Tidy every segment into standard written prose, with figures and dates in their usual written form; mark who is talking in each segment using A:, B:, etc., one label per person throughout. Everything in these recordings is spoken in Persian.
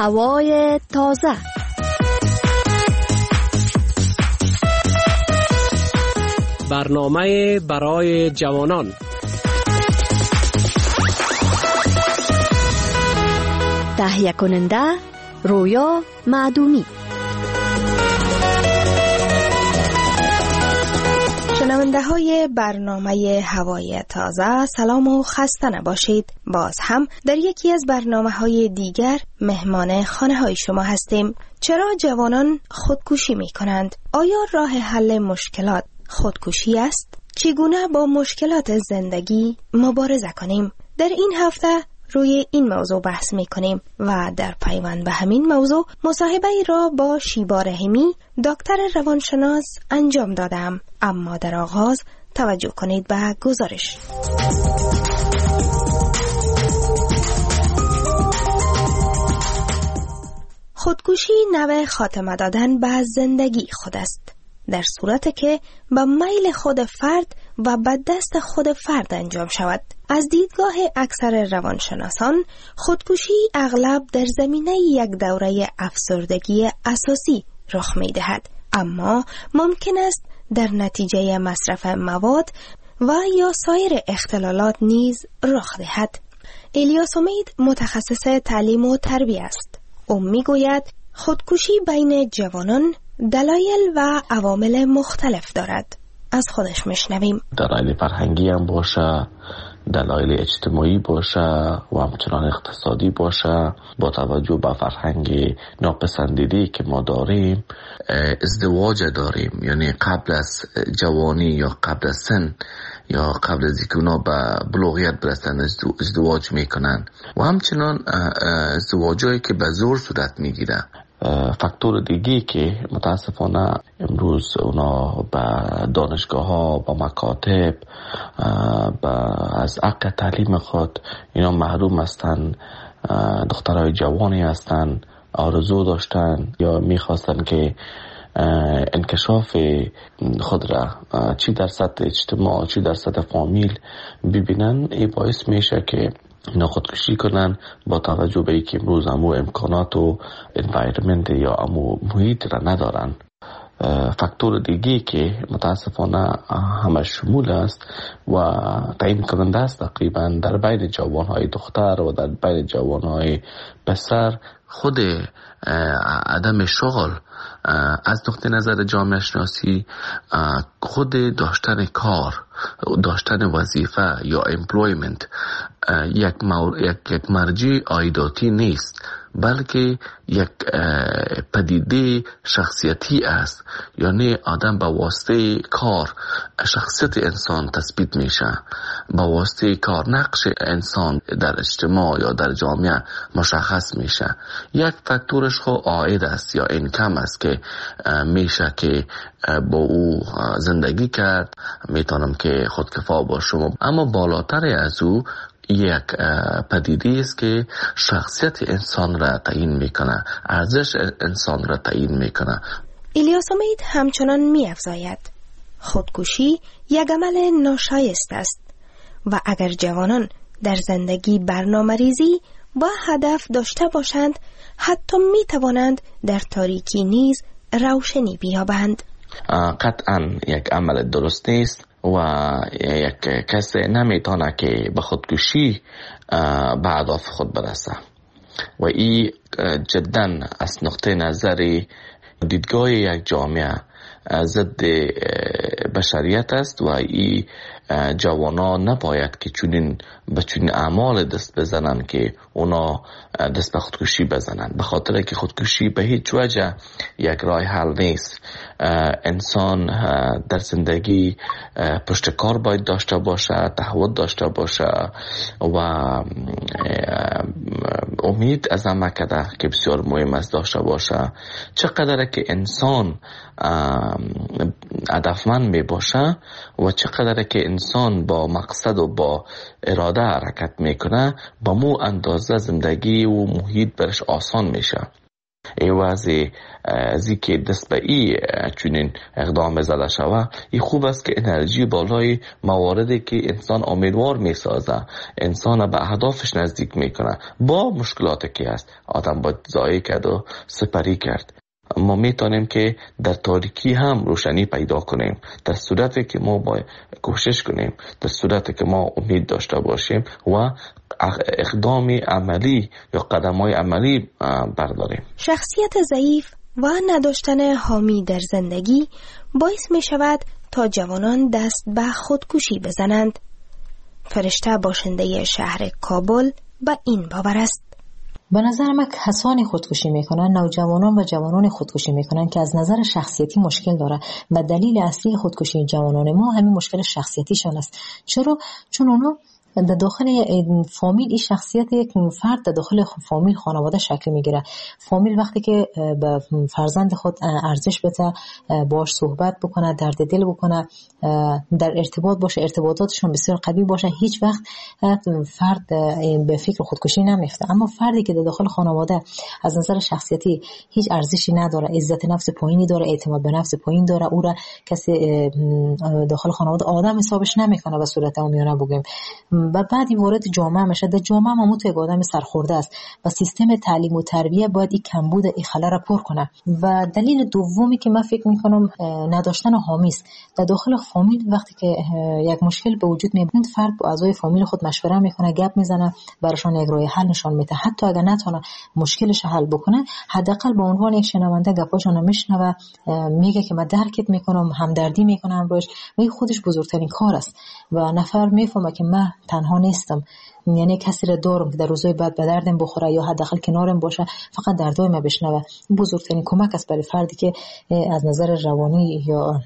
A: هوای تازه.
B: برنامه برای جوانان.
A: تهیه کننده رویا معدومی.
C: شنونده های برنامه هوای تازه، سلام و خسته نباشید. باز هم در یکی از برنامه های دیگر مهمان خانه های شما هستیم. چرا جوانان خودکشی می کنند؟ آیا راه حل مشکلات خودکشی است؟ چگونه با مشکلات زندگی مبارزه کنیم؟ در این هفته روی این موضوع بحث می کنیم و در پیوند به همین موضوع مصاحبه را با شیبا رحیمی، دکتر روانشناس انجام دادم. اما در آغاز توجه کنید به گزارش. خودکشی نوع خاتمه دادن به زندگی خود است، در صورتی که به میل خود فرد و به دست خود فرد انجام شود. از دیدگاه اکثر روانشناسان، خودکشی اغلب در زمینه یک دوره افسردگی اساسی رخ می دهد، اما ممکن است در نتیجه مصرف مواد و یا سایر اختلالات نیز رخ دهد. الیاس امید متخصص تعلیم و تربیت است. او می گوید خودکشی بین جوانان دلایل و عوامل مختلف دارد. از خودش میشنویم.
D: دلایل فرهنگی هم باشه، دلایل اجتماعی باشه و همچنان اقتصادی باشه. با توجه به فرهنگ ناپسندیدی که ما داریم، ازدواج داریم، یعنی قبل از جوانی یا قبل از سن یا قبل از اینکه اونا به بلوغیت برسن ازدواج میکنن و همچنان ازدواجایی که به زور صورت میگیره. فاکتور دیگی که متاسفانه امروز اونا به دانشگاه ها، به مکاتب، از حق تعلیم خود اینا محروم هستن. دخترای جوانی هستن، آرزو داشتن یا میخواستن که انکشاف خود را چی در سطح اجتماع، چی در سطح فامیل ببینن. این باعث میشه که اینا خودکشی کنن با توجه به اینکه امروز همو امکانات و انوایرمنت یا همو محیط را ندارن. فاکتور دیگی که متاسفانه همه شمول است و تعیین کننده است تقریبا در بین جوانهای دختر و در بین جوانهای پسر، خود عدم شغل از نقطه نظر جامعه شناسی، خود داشتن کار، داشتن وظیفه یا امپلویمنت یک مرجع عایداتی نیست، بلکه یک پدیده شخصیتی است. یعنی آدم با واسطه کار شخصیت انسان تثبیت میشه، با واسطه کار نقش انسان در اجتماع یا در جامعه مشخص میشه. یک فاکتورش خود عاید است یا اینکم است که میشه که با او زندگی کرد، میتونم که خودکفا باشم. اما بالاتر از او یک پدیده است که شخصیت انسان را تعیین میکنه، ارزش انسان را تعیین میکنه.
C: الیاس امید همچنان می‌افزاید خودکشی یک عمل ناشایست است و اگر جوانان در زندگی برنامه‌ریزی و هدف داشته باشند، حتی میتوانند در تاریکی نیز روشنی بیابند.
D: قطعاً یک عمل درست نیست و یک کسی نمیتونه که به خودکشی به اهداف خود برسه و این جداً از نقطه نظر دیدگاه یک جامعه ضد بشریت است و این جوانان نباید که به چنین اعمال دست بزنن که اونا دست به خودکشی بزنن، به خاطر که خودکشی به هیچ وجه یک راه حل نیست. انسان در زندگی پشت کار باید داشته باشه، تعهد داشته باشه و امید از عمل که بسیار مهم است داشته باشه. چقدر که انسان هدفمند می باشه و چقدر که انسان با مقصد و با اراده حرکت میکنه، با مو اندازه زندگی و محیط برش آسان میشه. این وضع از این که دست به این چونین اقدام زده شوه، این خوب است که انرژی بالای مواردی که انسان امیدوار می سازه، انسان به اهدافش نزدیک می کنه، با مشکلاتی که هست آدم باید ضایع کرد و سپری کرد. ما میتونیم که در تاریکی هم روشنی پیدا کنیم، در صورتی که ما باید کوشش کنیم، در صورتی که ما امید داشته باشیم و اقدام عملی یا قدم‌های عملی برداریم.
C: شخصیت ضعیف و نداشتن حامی در زندگی باعث می شود تا جوانان دست به خودکشی بزنند. فرشته باشنده شهر کابل به این باور است.
E: به نظر من کسانی خودکشی میکنن، نوجوانان و جوانان خودکشی میکنن که از نظر شخصیتی مشکل داره و دلیل اصلی خودکشی جوانان ما همین مشکل شخصیتیشون است. چرا؟ چون اونا در داخل فامیل این شخصیت یک فرد در داخل فامیل خانواده شکل میگیره. فامیل وقتی که به فرزند خود ارزش بده، باش صحبت بکنه، درد دل بکنه، در ارتباط باشه، ارتباطاتشون بسیار قوی باشه، هیچ وقت فرد به فکر خودکشی نمیفته. اما فردی که در داخل خانواده از نظر شخصیتی هیچ ارزشی نداره، عزت نفس پایینی داره، اعتماد به نفس پایین داره، او را کسی داخل خانواده آدم حسابش نمیکنه به صورت عامیانه بگیم، و بعدی وارد جامعه میشه. در جامعه ما تو یک آدم سرخورده است و سیستم تعلیم و تربیه باید این کمبود این خلأ را پر کنه. و دلیل دومی که من فکر میکنم نداشتن حامی است. در داخل فامیل وقتی که یک مشکل به وجود میاد، فرد با اعضای فامیل خود مشوره میکنه، گپ میزنه، براشون یک راه حل نشون میده. حتی اگر نتونه مشکلش حل بکنه، حداقل به عنوان یک شنونده گپاشونو میشنوه، میگه که من درکت میکنم، همدردی میکنم باش، و این خودش بزرگترین کار است. و نفر میفهمه که من تنها نیستم، یعنی کسی را دارم که در روزهای بعد به دردم بخوره یا حداقل کنارم باشه، فقط دردای من بشنوه. بزرگترین کمک است برای فردی که از نظر روانی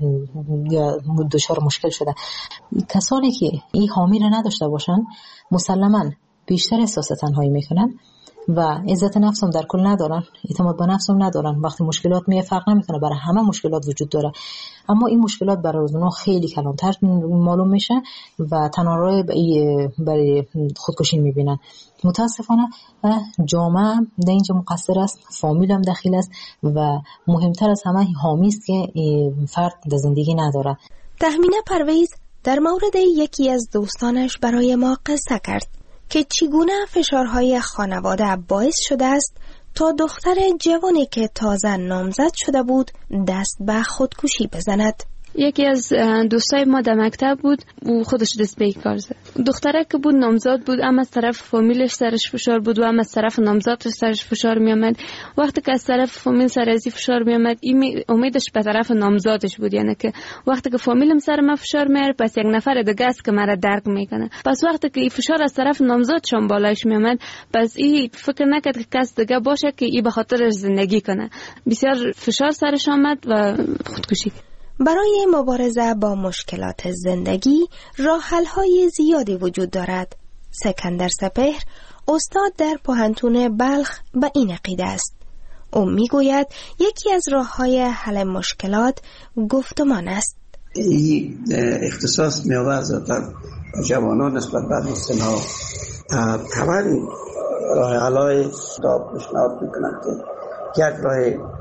E: یا دچار مشکل شده. کسانی که این حامی را نداشته باشن مسلماً بیشتر احساس تنهایی میکنن و عزت نفس هم در کل ندارن، اعتماد به نفس هم ندارن. وقتی مشکلات میاد فرق نمیکنه، برای همه مشکلات وجود داره، اما این مشکلات برای اونا خیلی کلانتر معلوم میشه و تنها راه برای خودکشی میبینن. متاسفانه جامعه در اینجا مقصر است، فامیل هم دخیل است و مهمتر از همه حامی است که فرد در زندگی نداره.
C: تهمینه پرویز در مورد یکی از دوستانش برای ما قصه کرد که چگونه فشارهای خانواده باعث شده است تا دختر جوانی که تازه نامزد شده بود دست به خودکشی بزند.
F: یکی از دوستای ما در مکتب بود، او خودش دست به کار زد. دختره که بود نامزد بود، اما از طرف فامیلش سرش فشار بود و اما از طرف نامزدش سرش فشار می آمد. وقتی که از طرف فامیل سر ازی فشار می آمد، این امیدش به طرف نامزدش بود، یعنی که وقتی که فامیلم سر ما فشار میاره، پس یک نفر دیگه است که مرا درک میکنه. پس وقتی که این فشار از طرف نامزدشون بالایش می آمد، پس این فکر نکرد که کس دیگه باشه که این به خاطرش زندگی کنه. بسیار فشار سرش آمد و خودکشی.
C: برای مبارزه با مشکلات زندگی راه حل‌های زیادی وجود دارد. سکندر سپهر استاد در پوهنتون بلخ به این عقیده است. او میگوید یکی از راه‌های حل مشکلات گفتمان است.
G: این اختصاص می‌آورد در جوانان نسبت به مسن‌ها تمام راه حل‌های را پیشنهاد می‌کنند که یک راه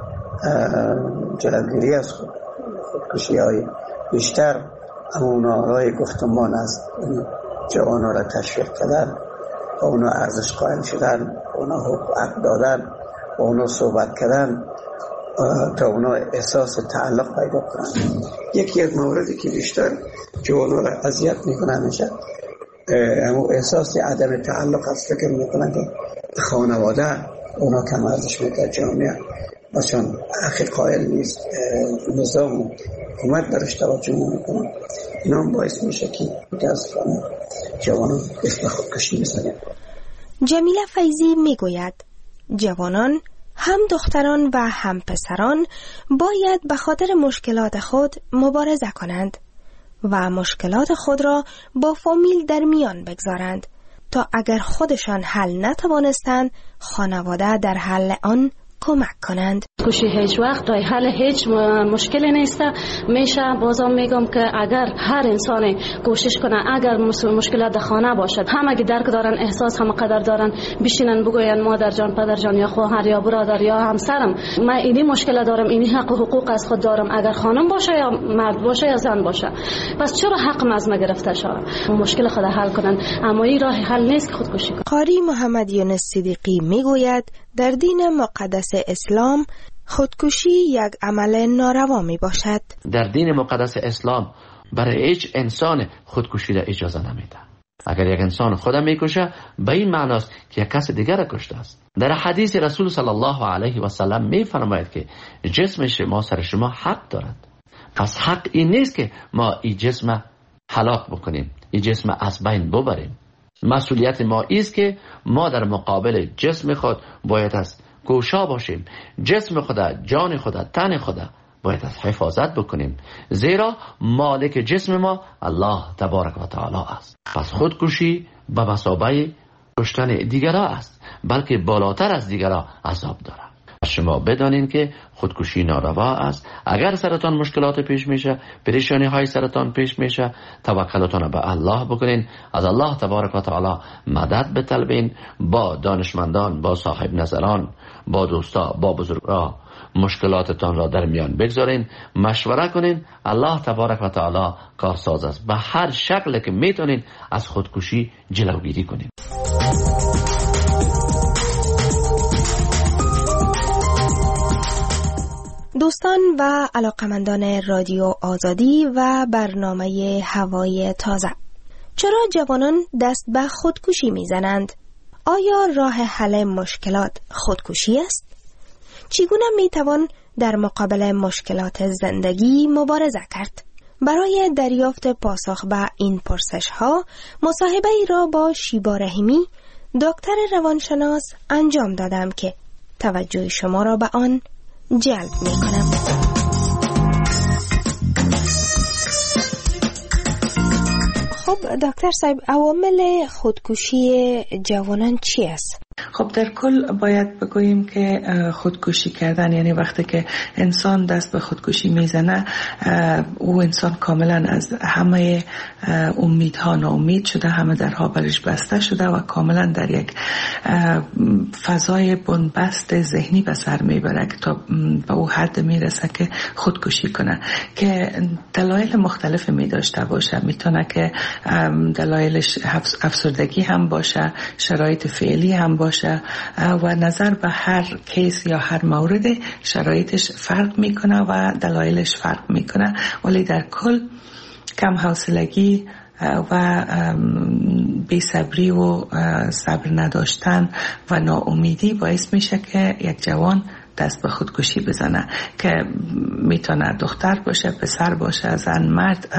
G: جلوگیری از خودکشی‌های بیشتر اونا راه گفتمان است. جوانان را تشویق کردن، اونا ارزش قائل شدن، اونا حق دادن، اونا صحبت کردن تا اونا احساس تعلق پیدا کنند. یکی از موردی که بیشتر جوانان را اذیت میکنن میشه اما احساس عدم تعلق است. فکر میکنن که خانواده اونا کم ارزش میده، جامعه باشن حق قائل نیست، نظام و حکومت درش توجه نمیکنه. اینا هم باعث میشه که متاسفانه جوانان دست به خودکشی بزنن.
C: جمیله فیضی میگوید جوانان، هم دختران و هم پسران باید به خاطر مشکلات خود مبارزه کنند و مشکلات خود را با فامیل در میان بگذارند تا اگر خودشان حل نتوانستند، خانواده در حل آن کمک کنند.
H: خودکشی هیچ وقت راه حل هیچ مشکلی نیست. میشه بازم میگم که اگر هر انسان کوشش کنه، اگر مشکلات در خانه باشد، همه که درک دارن، احساس هم قدر دارن، بشینن بگوین مادر جان، پدر جان، یا خواهر یا برادر یا همسرم، من اینی مشکل دارم، اینی حق و حقوق از خود دارم، اگر خانم باشه یا مرد باشه یا زن باشه، پس چرا حقم از من گرفته شود؟ مشکل خود حل کنن، اما این راه حل نیست که خودکشی کنن.
C: قاری محمد یونس صدیقی میگوید در دین مقدس اسلام خودکشی یک عمل ناروا می باشد.
D: در دین مقدس اسلام برای هیچ انسان خودکشی را اجازه نمیده. اگر یک انسان خودم میکشه، به این معناست که یک کس دیگر را کشته است. در حدیث رسول صلی الله علیه و سلم میفرماید که جسم شما سر شما حق دارد. پس حق این نیست که ما این جسم هلاک بکنیم، این جسم از بین ببریم. مسئولیت ما است که ما در مقابل جسم خود باید از گوشا باشیم. جسم خدا، جان خدا، تن خدا باید از حفاظت بکنیم، زیرا مالک جسم ما الله تبارک و تعالی است. پس خودکشی به مثابه کشتن دیگرها است، بلکه بالاتر از دیگرها عذاب داره. شما بدانین که خودکشی ناروا است. اگر سرتان مشکلات پیش میشه، پریشانی های سرتان پیش میشه، توکلتان به الله بکنین، از الله تبارک و تعالی مدد بطلبین، با دانشمندان، با صاحب نظران، با دوستا، با بزرگان مشکلاتتان را در میان بگذارین، مشوره کنین. الله تبارک و تعالی کارساز است. به هر شکل که میتونین از خودکشی جلوگیری کنین.
C: دوستان و علاقمندان رادیو آزادی و برنامه هوای تازه، چرا جوانان دست به خودکشی میزنند؟ آیا راه حل مشکلات خودکشی است؟ چگونه میتوان در مقابل مشکلات زندگی مبارزه کرد؟ برای دریافت پاسخ به این پرسش ها مصاحبه ای را با شیبا رحیمی، دکتر روانشناس انجام دادم که توجه شما را به آن جلب میکنم. خب دکتر صاحب، عوامل خودکشی جوانان چی است؟
I: خب در کل باید بگوییم که خودکشی کردن یعنی وقتی که انسان دست به خودکشی میزنه، او انسان کاملا از همه امیدها ناامید شده، همه درها برش بسته شده و کاملا در یک فضای بنبست ذهنی به سر میبره که تا به او حد میرسه که خودکشی کنه، که دلایل مختلف میداشته باشه. میتونه که دلایلش افسردگی هم باشه، شرایط فعلی هم باشه و نظر به هر کیس یا هر مورد شرایطش فرق میکنه و دلایلش فرق میکنه، ولی در کل کم حوصلگی و بی‌صبری و صبر نداشتن و ناامیدی باعث میشه که یک جوان دست به خودکشی بزنه، که میتونه دختر باشه، پسر باشه، زن، مرد،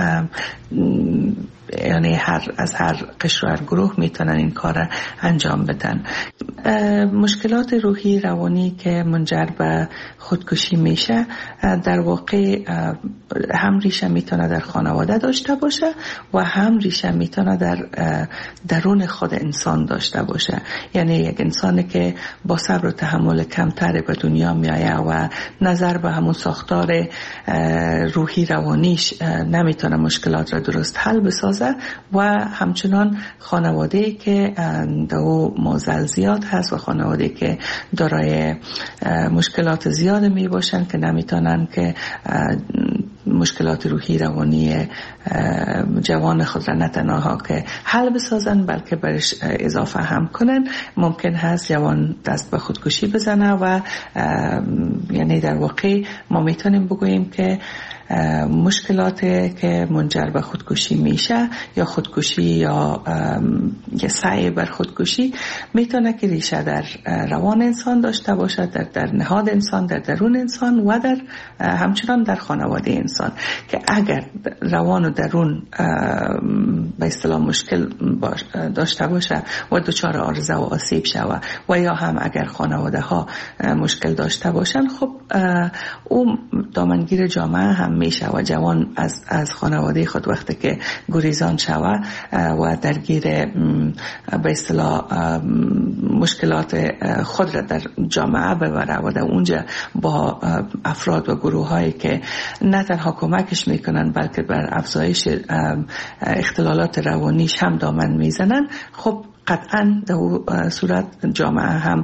I: یعنی از هر قشر و هر گروه میتونن این کار انجام بدن. مشکلات روحی روانی که منجر به خودکشی میشه در واقع هم ریشه میتونه در خانواده داشته باشه و هم ریشه میتونه در درون خود انسان داشته باشه. یعنی یک انسانی که با صبر و تحمل کمتر به دنیا میایه و نظر به همون ساختار روحی روانیش نمیتونه مشکلات را درست حل بسازه، و همچنان خانواده که دو معضل زیاد هست و خانواده که دارای مشکلات زیاد می باشن که نمیتونن که مشکلات روحی روانی جوان خود را نه تنها که حل بسازن بلکه برش اضافه هم کنن، ممکن هست جوان دست به خودکشی بزنه و یعنی در واقع ما میتونیم بگوییم که مشکلات که منجر به خودکشی میشه یا خودکشی یا سعی بر خودکشی میتونه که ریشه در روان انسان داشته باشه، در نهاد انسان، در درون انسان و در همچنان در خانواده انسان، که اگر روان و درون به اصطلاح مشکل داشته باشه و دچار عارضه و آسیب شوه و یا هم اگر خانواده ها مشکل داشته باشن، خب اون دامنگیر جامعه هم میشه و جوان از خانواده خود وقتی که گریزان شود و درگیر به اصطلاح مشکلات خود را در جامعه ببره و در اونجا با افراد و گروه هایی که نه تنها کمکش میکنن بلکه بر افزایش اختلالات روانیش هم دامن میزنن، خب قطعا در صورت جامعه هم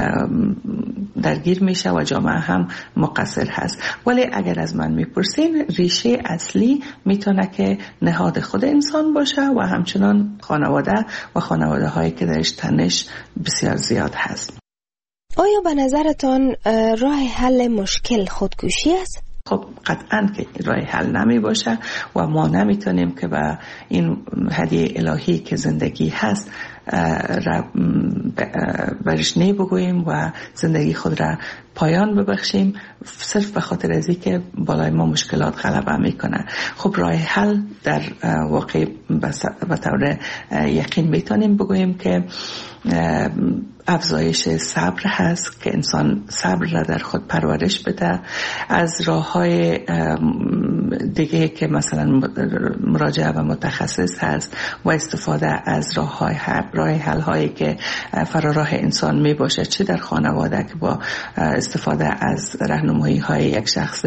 I: درگیر میشه و جامعه هم مقصر هست. ولی اگر از من میپرسین، ریشه اصلی میتونه که نهاد خود انسان باشه و همچنان خانواده و خانواده هایی که درش تنش بسیار زیاد هست.
C: آیا به نظرتان راه حل مشکل خودکشی است؟
I: خب قطعاً که راه حل نمی باشه و ما نمیتونیم که به این هدیه الهی که زندگی هست برش نی بگوییم و زندگی خود را پایان ببخشیم صرف به خاطر ازی که بالای ما مشکلات غلبه میکنه. خب راه حل در واقع به طور یقین میتونیم بگوییم که افزایش صبر هست، که انسان صبر را در خود پرورش بده. از راه‌های دیگه که مثلا مراجعه به متخصص هست و استفاده از راه حل هایی که فراراه انسان می باشه، چه در خانواده که با استفاده از راهنمایی های یک شخص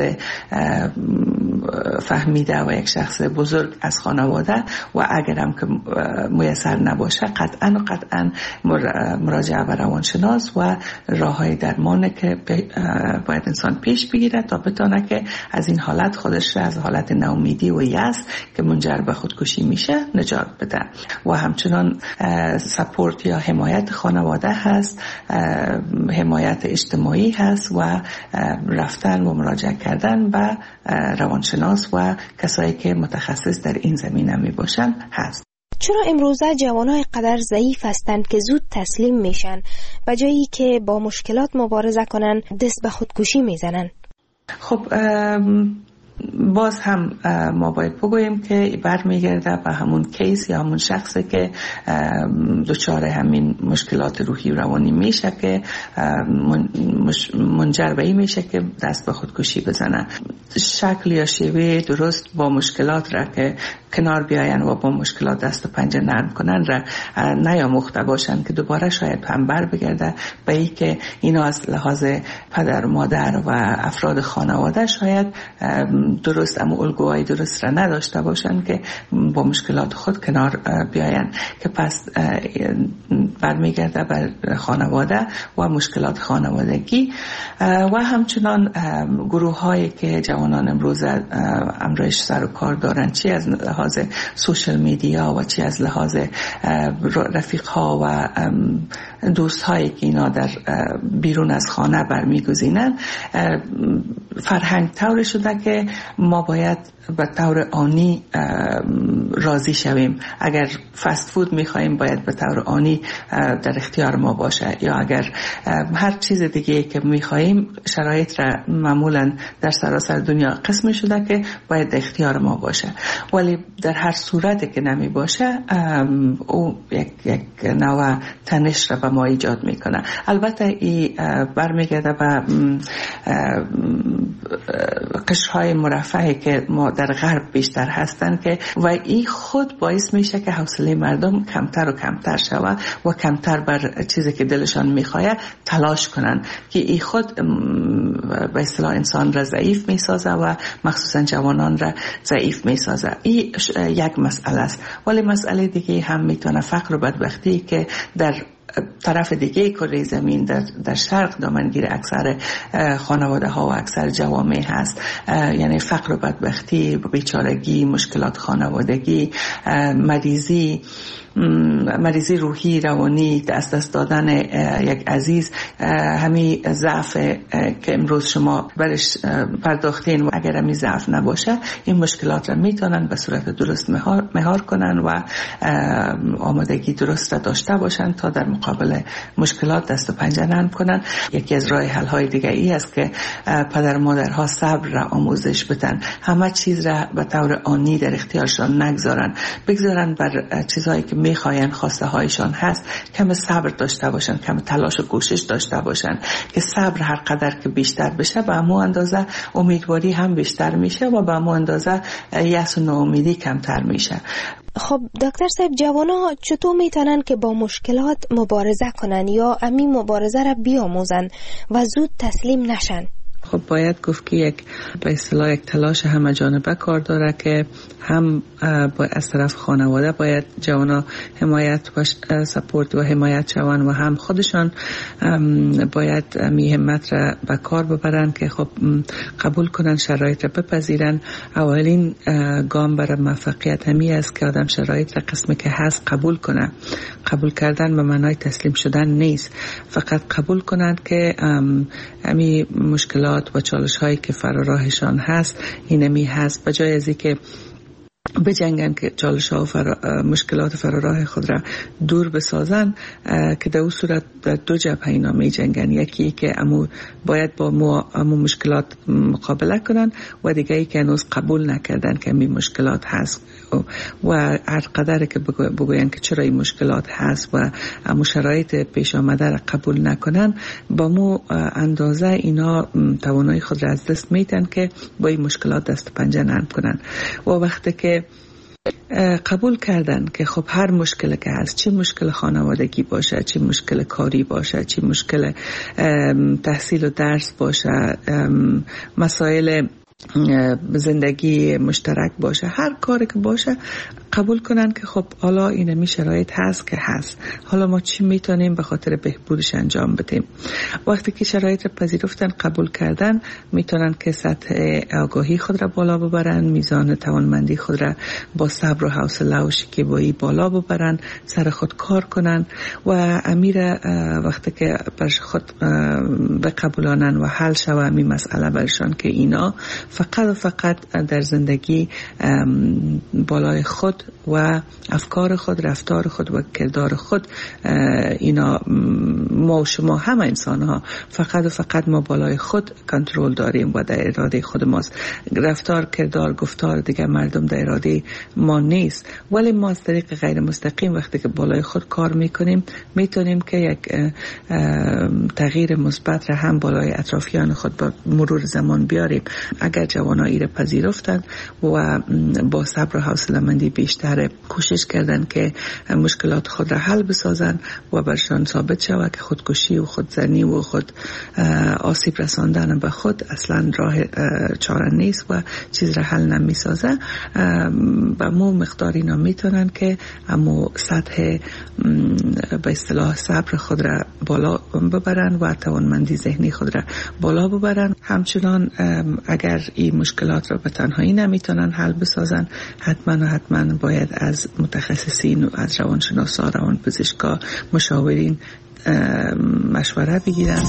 I: فهمیده و یک شخص بزرگ از خانواده، و اگرم که میسر نباشه قطعا مراجعه به روانشناس و راههای درمانه که باید انسان پیش بگیره تا بتونه که از این حالت خودش را از حالت ناامیدی و یأس که منجر به خودکشی میشه نجات بده. و همچنان سپورت یا حمایت خانواده هست، حمایت اجتماعی هست و رفتن و مراجعه کردن به روانشناس و کسایی که متخصص در این زمینه می باشن هست.
C: چرا امروزه جوانای قدر ضعیف هستند که زود تسلیم میشن و جایی که با مشکلات مبارزه کنن دست به خودکشی میزنن؟
I: خب باز هم ما باید بگوییم که برمیگرده به همون کیس یا همون شخصی که دچار همین مشکلات روحی و روانی میشه که منجر به این میشه که دست به خودکشی بزنه. شکل یا شیوه درست با مشکلات را که کنار بیاین و با مشکلات دست و پنجه نرم کنن را نیاموخته باشن که دوباره شاید هم بر بگرده به این که اینا از لحاظ پدر مادر و افراد خانواده شاید درست اما الگوهای درست را نداشته باشن که با مشکلات خود کنار بیاین، که پس برمیگرده بر خانواده و مشکلات خانوادگی. و همچنان گروه هایی که جوانان امروز امروز سر و کار دارن، چی از لحاظ سوشل میدیا و چی از لحاظ رفیق ها و دوست هایی که اینا در بیرون از خانه برمیگزینن، فرهنگ طور شده که ما باید به طور آنی راضی شویم. اگر فست فود میخواییم باید به طور آنی در اختیار ما باشه، یا اگر هر چیز دیگه که میخواییم شرایط را معمولا در سراسر دنیا قسم شده که باید در اختیار ما باشه. ولی در هر صورتی که نمی باشه او یک نوع تنش را به ما ایجاد میکنه. البته این برمیگرده به قشرهای مرفهی که ما در غرب بیشتر هستن که و این خود باعث میشه که حوصله مردم کمتر و کمتر شود و کمتر بر چیزی که دلشان میخواد تلاش کنن، که این خود به اصطلاح انسان را ضعیف میسازه و مخصوصا جوانان را ضعیف میسازه. این یک مسئله است. ولی مسئله دیگه هم میتونه فقر و بدبختی که در طرف دیگه کره زمین در شرق دامنگیر اکثر خانواده ها و اکثر جوامع هست، یعنی فقر و بدبختی، بیچارگی، مشکلات خانوادگی، مریضی روحی روانی، دست دادن یک عزیز، همین ضعف که امروز شما برش پرداختین و اگر همین ضعف نباشه این مشکلات را میتونن به صورت درست مهار کنن و آمادگی درست را داشته باشن تا در مقابل مشکلات دست و پنجه نرم کنن. یکی از راه حل های دیگه ای است که پدر مادرها صبر را آموزش بدن، همه چیز را به طور آنی در اختیارشان نگذارن، بگذارن بر چیزهایی که میخواین، خواسته هایشان هست، کم صبر داشته باشن، کم تلاش و کوشش داشته باشن که صبر هر قدر که بیشتر بشه به همون اندازه امیدواری هم بیشتر میشه و به همون اندازه یأس و ناامیدی کمتر میشه.
C: خب دکتر صاحب، جوانان چطور میتونن که با مشکلات مبارزه کنن یا امی مبارزه را بیاموزن و زود تسلیم نشن؟
I: خب باید گفت که به اصطلاح یک تلاش همه جانبه کار داره که هم از طرف خانواده باید جوانا حمایت و سپورت و حمایت شوند و هم خودشان باید می همت را به کار ببرن که خب قبول کنن، شرایط را بپذیرن. اولین گام برای موفقیت همی است که آدم شرایط را قسمی که هست قبول کنه. قبول کردن به معنای تسلیم شدن نیست، فقط قبول کنند که همی مشکلات و چالش هایی که فراراهشان هست اینمی هست، بجای از اینکه بجنگن که چالش ها و مشکلات فراراه خود را دور بسازن، که در اون صورت در دو جبهه اینا می جنگن، یکی که باید با امو مشکلات مقابله کنن و دیگه ای که هنوز قبول نکردن که این مشکلات هست و هر قدر که بگوین که چرا این مشکلات هست و امو شرایط پیش آمده را قبول نکنن، با مو اندازه اینا توانایی خود را از دست میتن که با این مشکلات دست پنجه نرم کنن. و وقتی که قبول کردن که خب هر مشکل که هست، چه مشکل خانوادگی باشه، چه مشکل کاری باشه، چه مشکل تحصیل و درس باشه، مسائل زندگی مشترک باشه، هر کاری که باشه قبول کنن که خب حالا این شرایط هست که هست، حالا ما چی میتونیم به خاطر بهبودش انجام بدیم. وقتی که شرایط را پذیرفتن، قبول کردن، میتونن که سطح آگاهی خود را بالا ببرن، میزان توانمندی خود را با صبر و حوصله و شکیبایی بالا ببرن، سر خود کار کنن و امیر وقتی که برش خود بقبولانن و حل شوه می مسئله برشان که اینا فقط و فقط در زندگی بالای خود و افکار خود، رفتار خود و کردار خود، اینا ما و شما همه انسان ها فقط و فقط ما بالای خود کنترل داریم و در اراده خود ماست. رفتار، کردار، گفتار دیگه مردم در اراده ما نیست، ولی ما از طریق غیر مستقیم وقتی که بالای خود کار میکنیم میتونیم که یک تغییر مثبت را هم بالای اطرافیان خود با مرور زمان بیاریم. اگر جوانا ایره پذیرفتند و با صبر و حوصله‌مندی بیشتر کوشش کردن که مشکلات خود را حل بسازن و برشان ثابت شود که خودکشی و خودزنی و خود آسیب رساندن به خود اصلا راه چاره نیست و چیز را حل نمی سازه، با مو مقدار اینا میتونن که امو سطح به اصطلاح صبر خود را بالا ببرن و توانمندی ذهنی خود را بالا ببرن. همچنان اگر این مشکلات را به تنهایی نمیتونن حل بسازن، حتما باید از متخصصین و از روانشناسا، روانپزشکا، مشاورین مشوره بگیرن.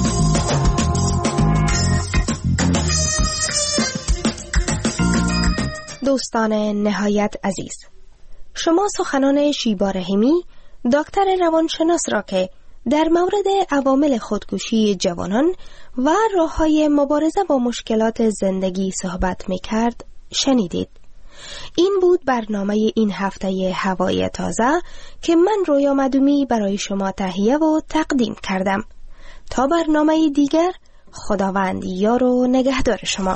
C: دوستان نهایت عزیز، شما سخنان شیبا رحیمی، دکتر روانشناس را که در مورد عوامل خودکشی جوانان و راه‌های مبارزه با مشکلات زندگی صحبت می‌کرد شنیدید. این بود برنامه این هفته هوای تازه که من رویا مدومی برای شما تهیه و تقدیم کردم. تا برنامه دیگر، خداوند یار و نگهدار شما.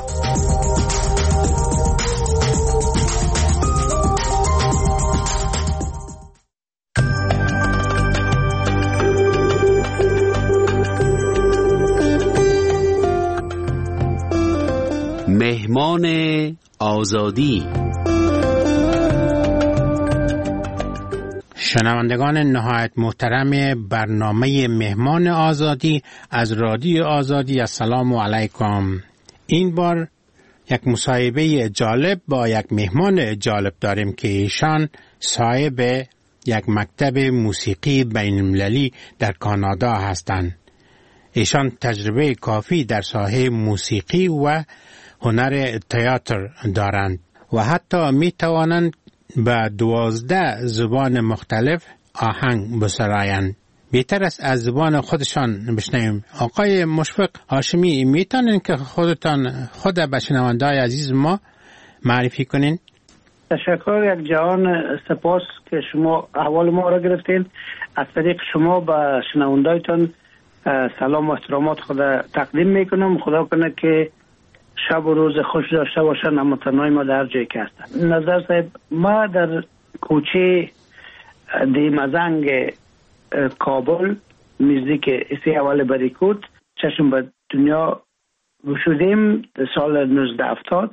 B: مهمان آزادی.
J: شنوندگان نهایت محترم برنامه مهمان آزادی از رادیو آزادی، السلام علیکم. این بار یک مصاحبه جالب با یک مهمان جالب داریم که ایشان صاحب یک مکتب موسیقی بین المللی در کانادا هستند. ایشان تجربه کافی در ساحه موسیقی و هنر تئاتر دارند و حتی می توانند به 12 زبان مختلف آهنگ بسرایند. بهتر است از زبان خودشان بشنویم. آقای مشفق هاشمی، میتونین که خود به شنونده‌های عزیز ما معرفی کنین؟
K: تشکر یک جهان سپاس که شما احوال ما را گرفتین. از طریق شما به شنوندهایتان سلام و احترامات خود تقدیم میکنم. خدا کنه که شب و روز خوش داشته باشن هموطنان ما در جایی که هستن. نظر صاحب، ما در کوچه دیمزنگ کابل نزدیک اسی اول بریکوت چشم به دنیا گشودیم سال 1970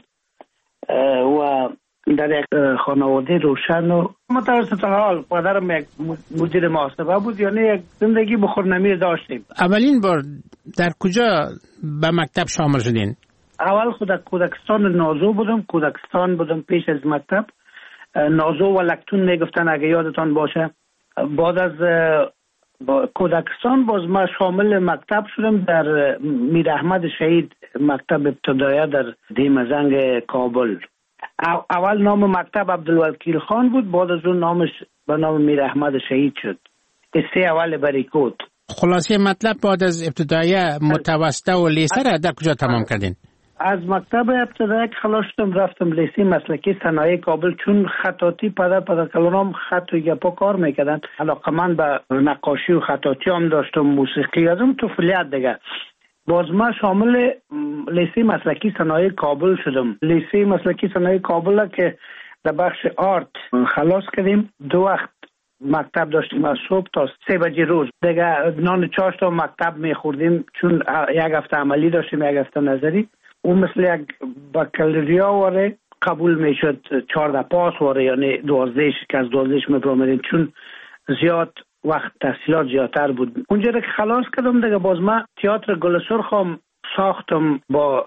K: و در یک خانواده روشن و متوسط حال. پدرم یک مدیر محاسبه بود، یعنی یک زندگی بخورنمی داشتیم.
J: اولین بار در کجا به مکتب شامل شدین؟
K: اول خود کودکستان نازو بودم، کودکستان بودم پیش از مکتب. نازو و لکتون میگفتن اگه یادتان باشه. بعد از کودکستان باز ما شامل مکتب شدم در میر احمد شهید، مکتب ابتدایی در دیمزنگ کابل. اول نام مکتب عبدالوکیل خان بود، بعد از اون نامش به نام میر احمد شهید شد، اسه اول بریکوت.
J: خلاصه مطلب بعد از ابتدایی متوسطه و لیسه را در کجا تمام کردین؟
K: از مکتب ابتدایی که خلاص شدم رفتم لیسه مسلکی صنایع کابل، چون خطاطی پدر کلانم خط و گپا کار میکردن. علاقه من به نقاشی و خطاطی هم داشتم، موسیقی ازم طفولیت دیگه. باز ما شامل لیسه مسلکی صنایع کابل شدم. لیسه مسلکی صنایع کابل که در بخش آرت خلاص کردیم. 2 وقت مکتب داشتیم، از صبح تا 3 بجه روز. دیگه نان چاشت و مکتب میخوردیم، چون یک هفته عملی داشتیم یک هفته نظری. اون مثل یک بکالوریا واره قبول میشد 14 پاس واره، یعنی 12 که از 12 میبرامدیم، چون زیاد وقت تحصیلات زیادتر بود. اونجا که خلاص کردم دیگه باز ما تئاتر گل سرخ هم ساختم با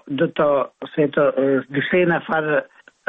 K: 2-3 نفر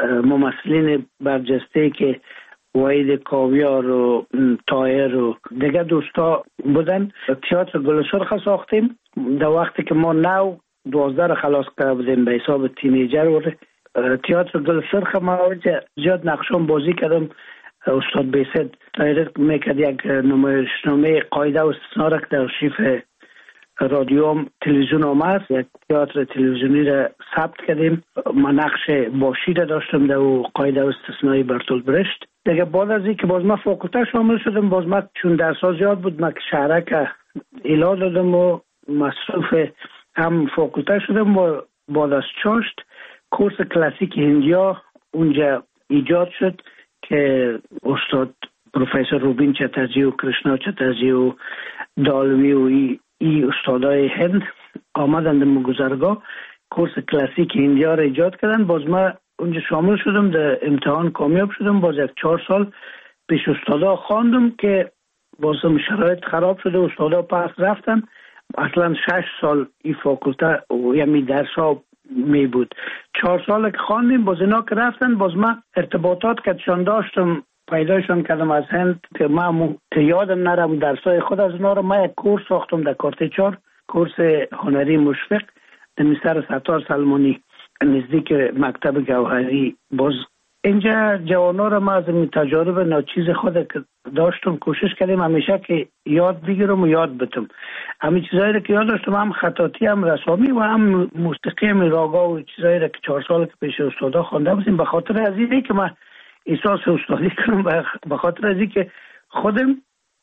K: ممثلین برجسته که وحید کاویار و طاهر و دیگه دوستا بودن. تئاتر گل سرخ ساختیم. در وقتی که ما 12 خلاص کرده بودیم به حساب تینیجر و تئاتر گل سرخ ما زیاد نقشم بازی کردم. استاد بیسد دایرکت میکرد یک نمایشنامه قاعده و استثنا را که در آرشیو رادیو تلویزیون آمد، یک تئاتر تلویزیونی را ثبت کردیم. من نقش باشی را داشتم در قاعده و استثنای برتولت برشت. دیگه بعد از اینکه باز ما فاکولته شامل شدم، باز ما چون درس‌ها زیاد بود ما که شهرک ایلا دادم و مصروف هم فاکولته شدم و بعد از چاشت کورس کلاسیک هندیا اونجا ایجاد شد که استاد پروفسور روبین چترجی و کرشنا چترجی و دالوی و ای استادای هند آمدن در گذرگاه کورس کلاسیک هندیا را ایجاد کردن. باز ما اونجا شامل شدم، در امتحان کامیاب شدم. باز 4 سال پیش استادا خواندم که باز شرایط خراب شده، استادا پس رفتن. اصلا 6 سال این فاکولته یعنی درس ها می بود. 4 سال که خواندیم، باز اینا که رفتن باز ما ارتباطات که چون داشتم پیدایشون کردم از هند که ما یادم نرم درسای خود از اونا رو. ما یک کورس ساختم در کارت 4، کورس هنری مشفق در مستر ستار سلمانی نزدیک مکتب گوهری. باز اینجا جوانا رو ما از تجارب ناچیز خود که داشتم کوشش کردیم همیشه که یاد بگیرم و یاد بتم. همین چیزایی رو که یاد داشتم، هم خطاطی هم رسامی و هم موسیقی هم راگا و چیزایی رو که 4 سال که پیش استادا خوانده بودیم. به خاطر از اینه که من احساس استادی کنم، به خاطر از اینکه خودم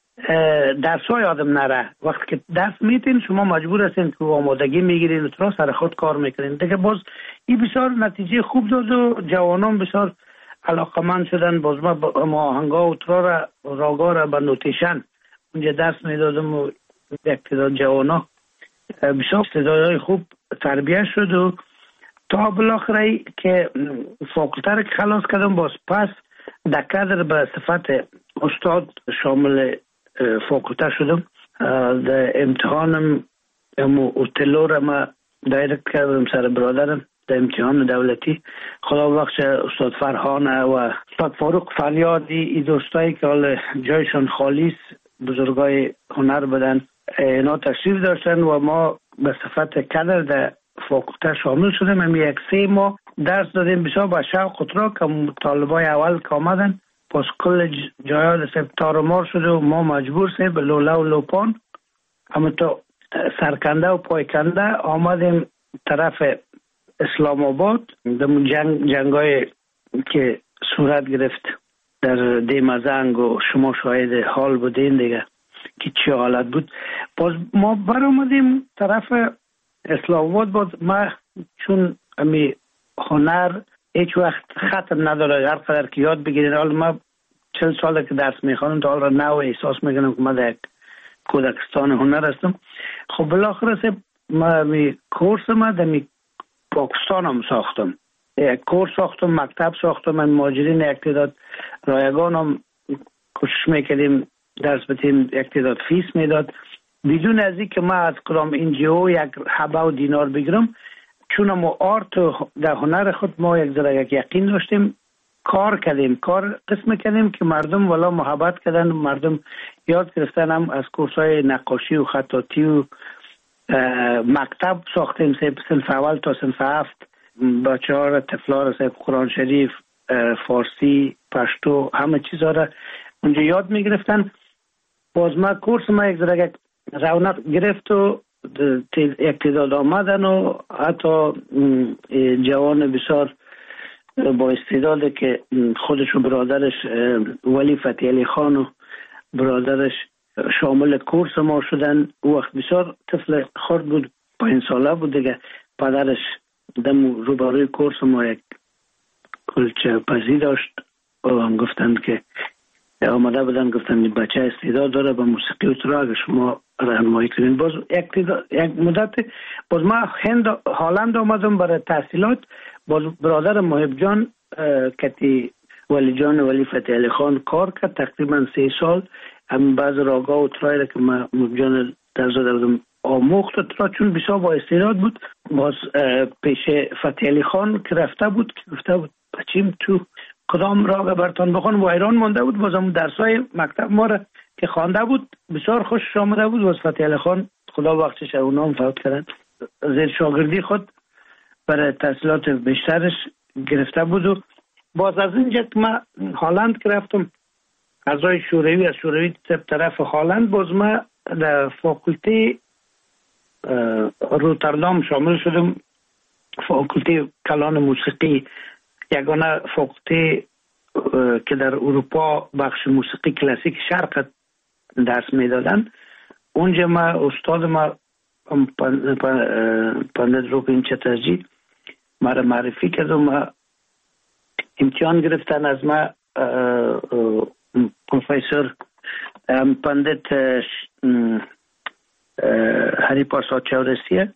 K: درس‌ها یادم نره. وقتی که درس میتین شما مجبور هستین که آمادگی میگیرین و ترا سر خود کار میکنین دیگه. باز این بسیار نتیجه خوب داد و جوانان بسیار علاقمند شدن. باز ما آهنگا و ترا راگا را به نوتیشن اونجا درس میدادم و یک تعداد جوانا بسیار استعدادهای خوب تربیت شد و تا بالاخره که فاکولته را که خلاص کردم، باز پس در کادر به صفت استاد شامل فاکولته شدم. در امتحانم اوتلو را ما دایرکت کردم سر برادرم در امتحان دولتی. خدا بخش استاد فرهان و استاد فاروق فریادی، این دوستایی که حال جایشان خالیست، بزرگای هنر بدن، اینا تشریف داشتن و ما به صفت کادر در فاکولته شامل شدیم. 1-3 ماه درس دادیم بسیار با شوق خود را که طالبای اول که آمدن. باز کل جایات سب تارمار شده و ما مجبور سیم به لولا و لوپان اما تو سرکنده و پایکنده آمدیم طرف اسلام آباد. در جنگای که صورت گرفت در دیمزنگ و شما شاهد حال بودین دیگه که چه حالت بود. باز ما برآمدیم طرف اسلام آباد. باز ما چون امی هنر هیچ وقت ختم نداره، هر قدر که یاد بگیرین. حالا ما 40 ساله که درس میخوانم تا حالا نو احساس میکنم که ما در کودکستان هنر هستم. خب بالاخره ما می کورس ما در پاکستان هم ساختم، یک کورس ساختم، مکتب ساختم، من مهاجرین یک تعداد رایگان هم کوشش میکردیم درس بدیم، یک تعداد فیس میداد بدون از این که ما از کدام NGO یک حبه و دینار بگیرم. چون ما آرت در هنر خود ما یک ذره یک یقین داشتیم، کار کردیم، کار قسم کردیم که مردم والا محبت کردن، مردم یاد گرفتن. هم از کورسای نقاشی و خطاطی و مکتب ساختیم، صنف اول تا صنف 7 بچه‌ها را طفلا را قرآن شریف، فارسی، پشتو همه چیزا را اونجا یاد میگرفتن. باز ما کورس ما یک ذره رونق گرفت و یک تعداد آمدن و حتی جوان بسیار با استعداده که خودش و برادرش ولی فتحی علی خان و برادرش شامل کورس ما شدن. او وقت بسیار طفل خرد بود، 5 ساله بود دیگه. پدرش دم روبروی کورس ما یک کلچه پزی داشت و هم گفتن که آمده بودن، گفتن بچه استعداد داره به موسیقی و تراغ شما راهنمایی کنین. باز یک مدت باز ما هالند آمدم برای تحصیلات. باز برادر محب جان کتی ولی جان ولی فتحی علی خان کار کرد تقریبا 3 سال. هم بعض راگا و ترای را که ما محب جان در زدم آموخت و ترا چون بسیار با استعداد بود. باز پیش فتحی علی خان که رفته بود که گفته بود بچیم تو کدام راگ برتان بخوان و حیران مانده بود. باز هم درسای مکتب ما را که خوانده بود بسیار خوش آمده بود. باز فتحی علی خان خدا بخشش اونا هم فوت کردن، زیر شاگردی خود برای تحصیلات بیشترش گرفته بود. و باز از اینجا که من هالند که رفتم اعضای شوروی، از شوروی طرف هالند، باز من در فاکولته روتردام شامل شدم، فاکولته کلان موسیقی، یگانه فاکولته که در اروپا بخش موسیقی کلاسیک شرق درس میدادن. اونجا ما استاد ما پندت روپین چترجی مرا معرفی کرد و ما امتحان گرفتن از ما. پروفیسور پندت هری پرساد چورسیه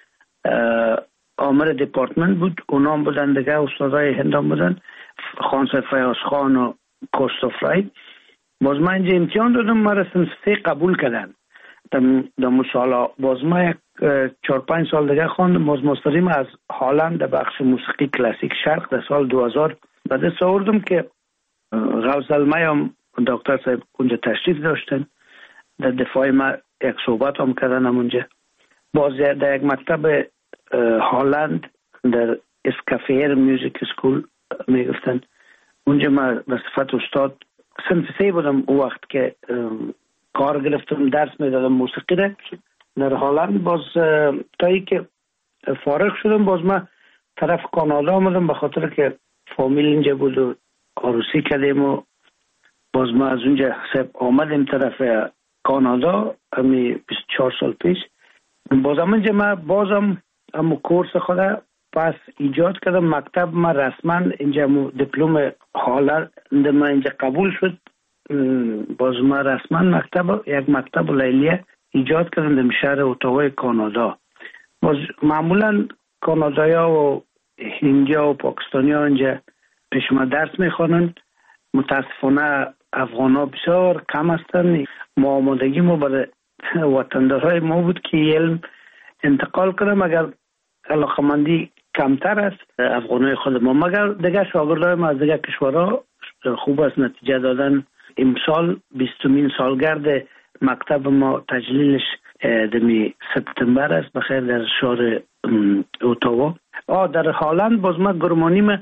K: آمر دیپارتمنت بود، اونا هم بودن دیگه، استادای هند هم بودن، خانسای فیاض خان و کوستوفرای. باز من اینجا امتحان دادم، مرا صنف 3 قبول کردن در سالا. باز ما یک 4-5 سال دیگه خواندم. باز ماستریم از هالند در بخش موسیقی کلاسیک شرق در سال 2000 به دست آوردم که غوث زلمه هم دکتر صاحب اونجا تشریف داشتن، در دفاع ما یک صحبت هم کردن اونجا. باز در یک مکتب هالند در اسکافیر میوزیک اسکول میگفتن، اونجا ما به صفت استاد صنف 3 بودم او وقت که کار گرفتم درس میدادم موسیقی را در هالند. باز تا ای که فارغ شدم باز ما طرف کانادا آمدم به خاطر که فامیل اینجا بود و عروسی کردیم و باز ما از اونجا آمدیم طرف کانادا همی 24 سال پیش. بازم اینجا ما بازم همو کورس خود پس ایجاد کردم. مکتب ما رسما اینجا دیپلم هالند ما اینجا قبول شد. باز ما رسما یک مکتب لیلیه ایجاد کردم در شهر اوتاوا کانادا. باز معمولا کانادایا و هندیا و پاکستانیا اینجا پیش ما درس میخوانند. متاسفانه افغانا بسیار کم هستند. ما آمادگی ما برای وطندارهای ما بود که علم انتقال کنم، اگر علاقمندی کمتر است افغانای خود ما، مگر دیگه شاگردای ما از دیگه کشورها خوب است نتیجه دادن. امسال 20مین سالگرد مکتب ما تجلیلش دمی سپتامبر است بخیر در شهر اوتاوا. در هالند باز ما گرمانیم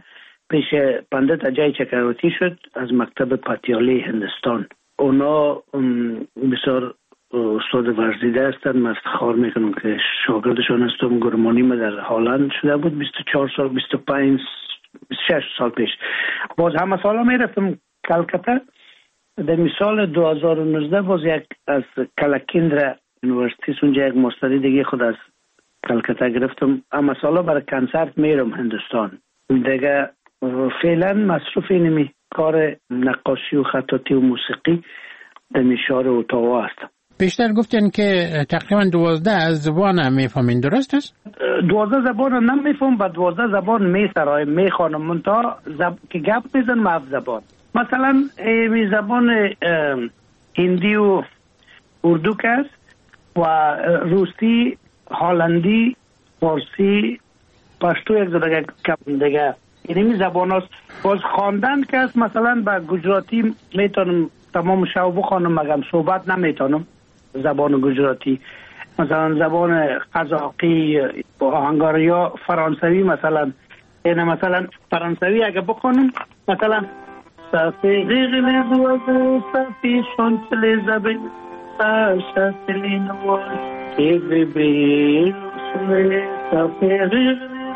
K: پیش پندت اجای چکرواتی شد از مکتب پاتیالی هندوستان. اونا بسیار استاد ورزیده هستند. من افتخار میکنم که شاگردشان هستم. گرمانی من در هالند شده بود 24 سال 25 26 سال پیش. باز همه سالا میرفتم کلکتا. در مثال 2019 باز یک از کلکیندرا یونیورسیتی اونجا یک مستری دیگه خود از کلکتا گرفتم. اما سالا برای کنسرت میرم هندوستان. دیگه فعلا مصروف اینمی کار نقاشی و خطاطی و موسیقی در شهر اوتاوا هستم.
J: بیشتر گفتین که تقریبا 12 از زبان هم میفهمین، درست است؟
K: 12 زبان هم نمیفهم، با 12 زبان میسرایم میخوانم منتها که گپ میزنم هفت زبان. مثلا می زبان هندی و اردو که است و روسی، هالندی، فارسی، پشتو یک زبان دیگه. اینمی زبان هست. باز خواندن که است مثلا با گجراتی میتونم تمام شو بخوانم مگم صحبت نمیتونم زبان گجراتی. مثلا زبان قزاقی، هنگاری یا فرانسوی مثلا اینه مثلا فرانسوی اگه بخوانم مثلا صافی غیغل دوازه صافی شنطل زبین ساشتلین وار ایوی بیر صافی غیغل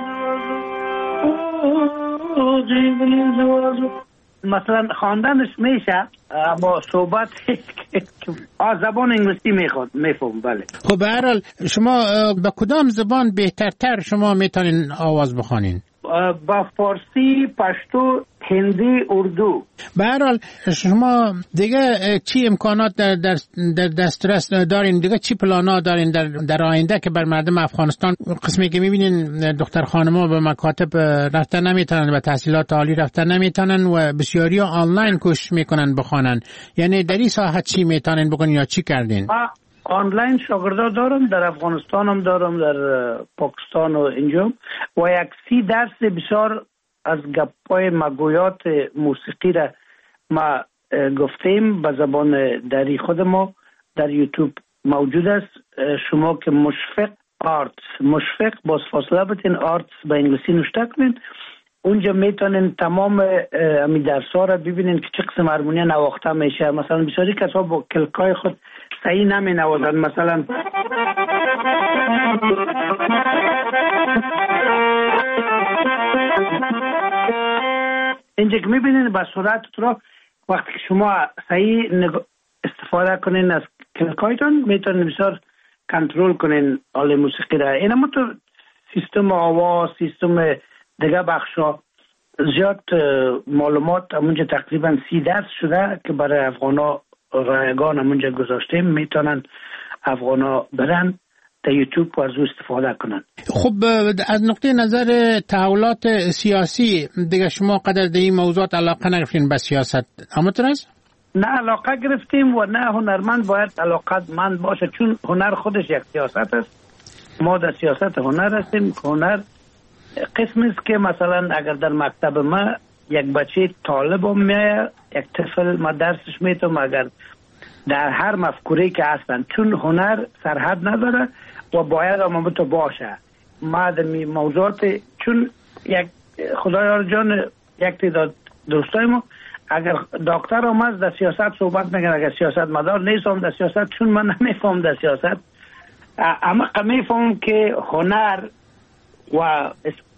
K: دوازه مثلا خواندنش میشه اما صحبت زبان انگلیسی میفهم. بله.
J: خب به هر حال شما با کدام زبان بهترتر شما میتونین آواز بخوانین؟
K: با فارسی، پشتو، هندی، اردو.
J: به هر حال شما دیگه چی امکانات در دسترس دارین؟ دیگه چی پلانا دارین در آینده که بر مردم افغانستان؟ قسمی که میبینین دختر خانم‌ها به مکاتب رفتن نمیتونن و تحصیلات عالی رفتن نمیتونن و بسیاری آنلاین کوشش میکنن بخوانن. یعنی در این ساحت چی میتونن بکنین یا چی کردین؟
K: آنلاین شاگردا دارم، در افغانستان هم دارم، در پاکستان و اینجا و یک 30 درس بسیار از گپای مگویات موسیقی را ما گفتیم به زبان دری خود ما در یوتیوب موجود است. شما که مشفق باز فاصله بتین آرتس به انگلیسی نوشته کنین، اونجا میتونین تمام امی درس‌ها را ببینین که چه قسم هارمونی نواخته میشه. مثلا بسیاری کسا با کلکای خود صحیح نمی نوازن. مثلا اینجا که میبینین با صورت را وقتی که شما صحیح استفاده کنین از کلکایتون میتونین بسیار کنترل کنین آل موسیقی را. این هم تو سیستم آواز، سیستم دیگه بخشا زیاد معلومات همونجا تقریبا 30 درس شده که برای افغانا رایگان همونجا گذاشتیم. میتونن افغانا برن در یوتیوب و از استفاده کنن.
J: خب از نقطه نظر تحولات سیاسی دیگه شما قدر در این موضوعات علاقه نگرفتین به سیاست؟ همونطور است؟
K: نه علاقه گرفتیم و نه هنرمند باید علاقمند باشه، چون هنر خودش یک سیاست است. ما در سیاست هنر هستیم. هنر قسمی است که مثلا اگر در مکتب ما یک بچه طالب هم میاد، یک طفل ما درسش میتونم اگر در هر مفکوره که هستن، چون هنر سرحد نداره و باید هم تو باشه. ما در موضوعات چون یک خدایا جان یک تعداد دوستای ما اگر دکتر هم از در سیاست صحبت میکنه، اگر سیاست مدار نیستم در سیاست، چون من نمیفهم در سیاست، اما میفهم که هنر و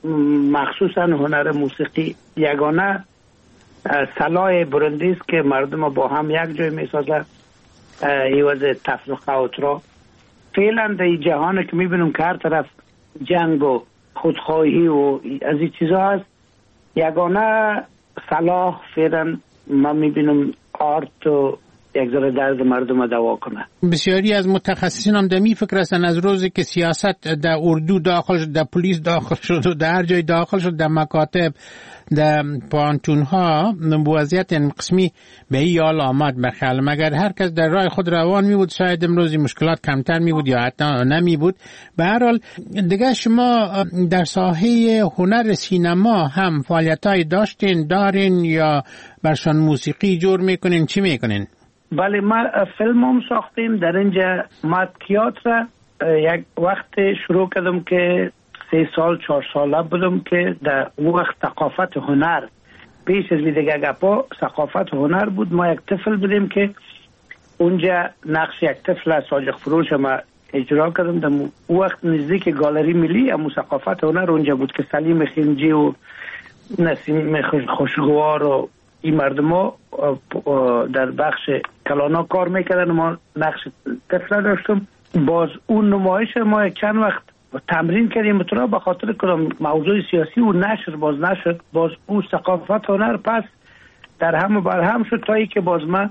K: مخصوصا هنر موسیقی یگانه سلاح برندی است که مردم با هم یک جای میسازه ایواز تفرقه اطراف. فعلا در جهان که میبینم که هر طرف جنگ و خودخواهی و از این چیزا هست، یگانه صلاح فعلا ما میبینم آرت و یک ذره درد مردم دوا کنه.
J: بسیاری از متخصصین هم در می فکر هستن از روزی که سیاست در اردو داخل شد، در پلیس داخل شد و در هر جای داخل شد، در مکاتب، در پانتون ها، وضعیت قسمی به این حال آمد. بخیال مگر هر کس در راه خود روان می بود شاید امروزی مشکلات کمتر می بود یا حتی نمی بود. به هر حال دیگه شما در ساحه هنر سینما هم فعالیت‌های دارین یا برشان موسیقی جور میکنین؟ چی میکنین؟
K: بله ما فیلم هم ساختیم در اینجا. ما تئاتر یک وقت شروع کردم که 3 سال 4 ساله بودم که در وقت ثقافت هنر پیش از دیگه گپا ثقافت هنر بود. ما یک طفل بودیم که اونجا نقش یک طفل ساجق فروش ما اجرا کردم. در وقت نزدیک گالری ملی امو ثقافت هنر اونجا بود که سلیم خیمجی و نسیم خوشگوار و این مردم ها در بخش کلانا کار میکردن. ما نقش طفل داشتم. باز اون نمایش ما چند وقت تمرین کردیم بطورا به خاطر کدام موضوع سیاسی و نشر باز نشد. باز اون ثقافت هنر پس در هم و بر هم شد تا ای که باز من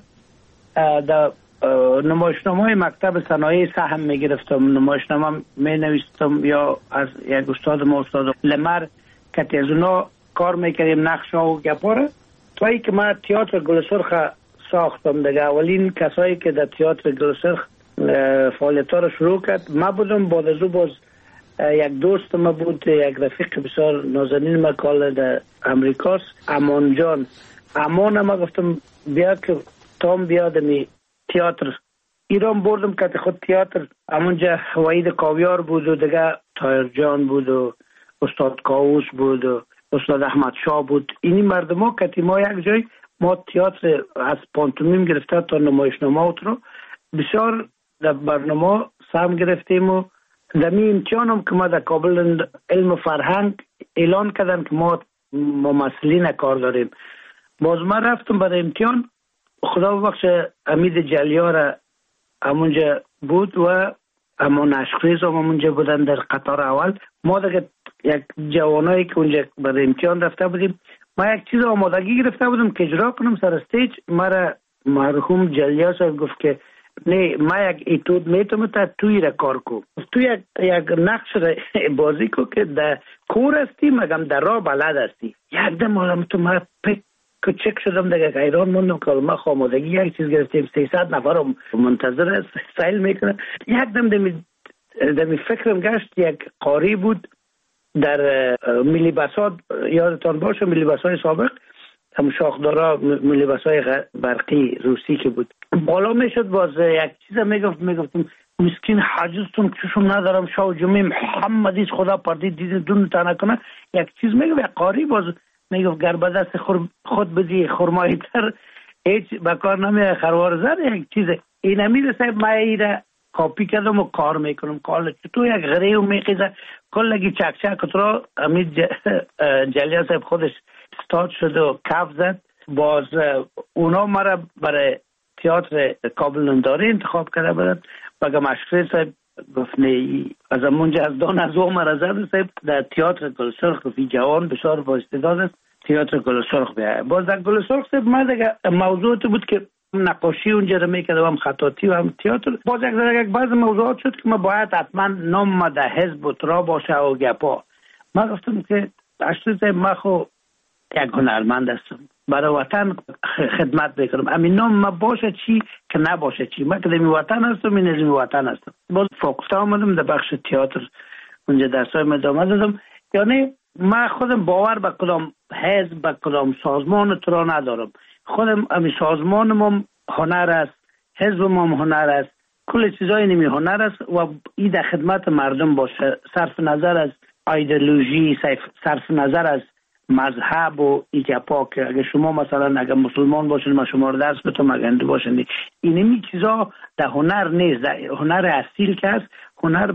K: در نمایشنامه های مکتب صنایع سهم می گرفتم، نمایشنامه می نویستم یا از یک استاد ما استاد لمر که از اونا کار می کردیم نقش ها و گپاره تا ای که من تئاتر گلسرخ ساختم. دیگه اولین کسایی که در تئاتر گلسرخ فعالیت ها رو شروع کرد ما بودم. بعد از او باز یک دوست ما بود، یک رفیق بسیار نازنین ما کال در امریکاست، امان جان. امان ما گفتم بیا که تام بیاد می تئاتر ایران بردم که خود تئاتر همونجا وحید کاویار بود و دیگه تایر جان بود و استاد کاووس بود و استاد احمد شاه بود. اینی مردم ها که ما یک جای ما تئاتر از پانتومیم گرفته تا نمایشنامه رو بسیار در برنامه سهم گرفتیم و در می امتحان هم که ما در کابل علم و فرهنگ اعلان کردن که ما ممثلین کار داریم. باز من رفتم برای امتحان. خدا ببخش امید جلیار همونجا بود و اما نشخیز هم همونجا بودن در قطار اول. ما دیگه یک جوانایی که اونجا برای امتحان رفته بودیم ما یک چیز آمادگی گرفته بودم که اجرا کنم سر استیج. مرا مرحوم جلیار صاحب گفت که نه ما یک ایتود میتونم تا توی را کار کو، تو یک نقش را بازی کو که در کور هستی مگم در راه بلد هستی. یک دم آدم تو ما چک شدم دیگه که ایران موندم که ما خامادگی یک چیز گرفتیم 300 نفر منتظر سیل میکنه. یک دم دمی فکرم گشت یک قاری بود در ملی بسات، یادتان باشه ملی بسای سابق هم شاخدارا ملی بسای برقی روسی که بود بالا میشد. باز یک چیز میگفتم مسکین حاجزتون چشم ندارم شاه جمعه محمدیز خدا پردید دیدن دون تا نکنه. یک چیز میگفت یک قاری باز میگفت گر به دست خود بدی خرمایی تر هیچ بکار نمیه خروار زد. یک چیز این امیر صاحب ما ایره کاپی کردم و کار میکنم. کار تو یک غریو میخیزه کلگی چک را امیر جلیار صاحب خودش استاد شد و کف زد. باز اونا مرا برای تئاتر کابل ننداری انتخاب کرده بودن. بگم اشکری صاحب گفت نه از همونجا از دان از او مرا زد صاحب در تئاتر گلسرخ فی جوان بسیار با استعداد است تئاتر گلسرخ بیایه. باز در گلسرخ صاحب من دیگه موضوعات بود که نقاشی اونجا رو میکردم هم خطاطی و هم تئاتر. باز یک بعض موضوعات شد که ما باید حتما نام ما در حزب و ترا باشه و گپا. من گفتم که اشکری صاحب ما خو یک هنرمند هستم برای وطن خدمت میکنم. همین نام ما باشه چی که نباشه چی. من که در وطن هستم این از وطن هستم. باز فاکولته آمدم در بخش تئاتر اونجا درسای ادامه دادم. یعنی من خودم باور به کدام حزب به کدام سازمان تو را ندارم. خودم همین سازمانم هم هنر است، حزبم هم هنر است، کل چیزای نمی هنر است و این در خدمت مردم باشه. صرف نظر از ایدئولوژی، صرف نظر از مذهب و ایگپا که اگه شما مثلا اگه مسلمان باشین ما شما رو درس بتون اگه هندو باشین اینمی چیزا در هنر نیست. در هنر اصیل که است هنر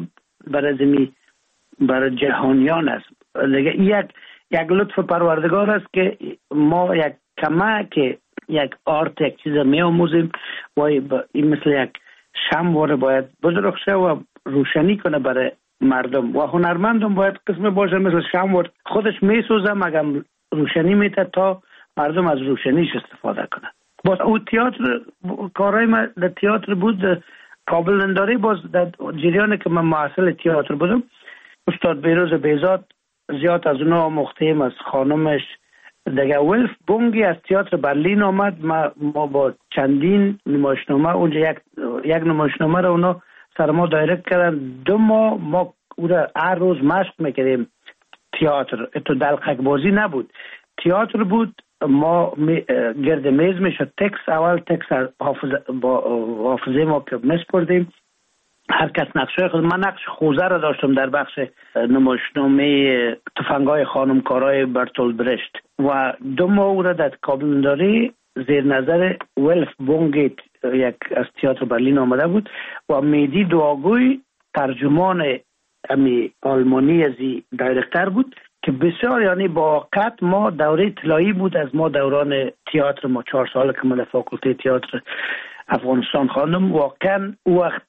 K: برای جهانیان است. یک لطف پروردگار است که ما یک کمک یک آرت یک چیز می آموزیم و این مثل یک شمع باید بدرخشه و روشنی کنه برای مردم و هنرمندم باید قسم باشه مثل شمع خودش میسوزه مگم روشنی میده تا مردم از روشنیش استفاده کنن. باز او تئاتر کارهای من در تئاتر بود کابل ننداری. باز در جریان که من محصل تئاتر بودم استاد بیروز بیزاد زیاد از اونا مختیم از خانمش دیگه ولف بونگی از تئاتر برلین آمد. ما با چندین نمایشنامه اونجا یک نمایشنامه رو اونا سر ما دایرکت کردن. 2 ماه ما او را هر روز مشق میکردیم. تئاتر تو دلقک بازی نبود، تئاتر بود. ما گرد میز میشد تکس اول تکس حافظه ما که میسپردیم هر کس نقشه خود. من نقش خوزه را داشتم در بخش نمایشنامه تفنگ‌های خانمکارای برتولد برشت و 2 ماه او را در کابلنداری زیر نظر ولف بونگیت یک از تئاتر برلین آمده بود و میدی دعاگوی ترجمان امی آلمانی ازی دایرکتر بود که بسیار یعنی با وقت ما دوره طلایی بود از ما دوران تئاتر. ما 4 سال که من فاکولته تئاتر افغانستان خواندم. واقعا او وقت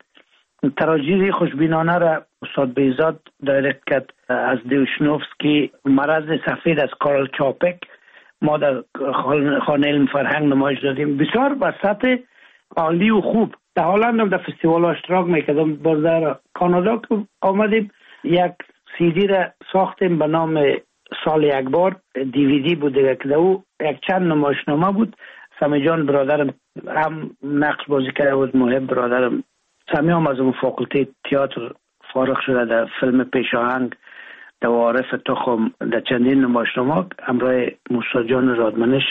K: تراژدی خوشبینانه را استاد بیزاد دایرکت کرد از دیوشنوفسکی، مرض سفید از کارل چاپک. ما در خانه علم فرهنگ نمایش دادیم، بسیار به سطح عالی و خوب. در هلند هم در فستیوال اشتراک میکردم. باز در کانادا که آمدیم یک CD را ساختیم به نام سال یک بار، DVD بود دیگه که او یک چند نمایشنامه بود. سمی جان برادرم هم نقش بازی کرده بود، محب برادرم سمی هم از اون فاکولته تئاتر فارغ شده در فیلم پیشاهنگ در عارف تخم در چندین نمایشنامه همراه موسی جان رادمنش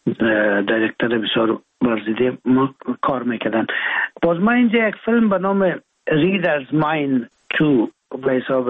K: دایرکتر بسیار ورزیده ما کار میکردن. باز ما اینجا یک فیلم به نام ریدرز مایند 2 به حساب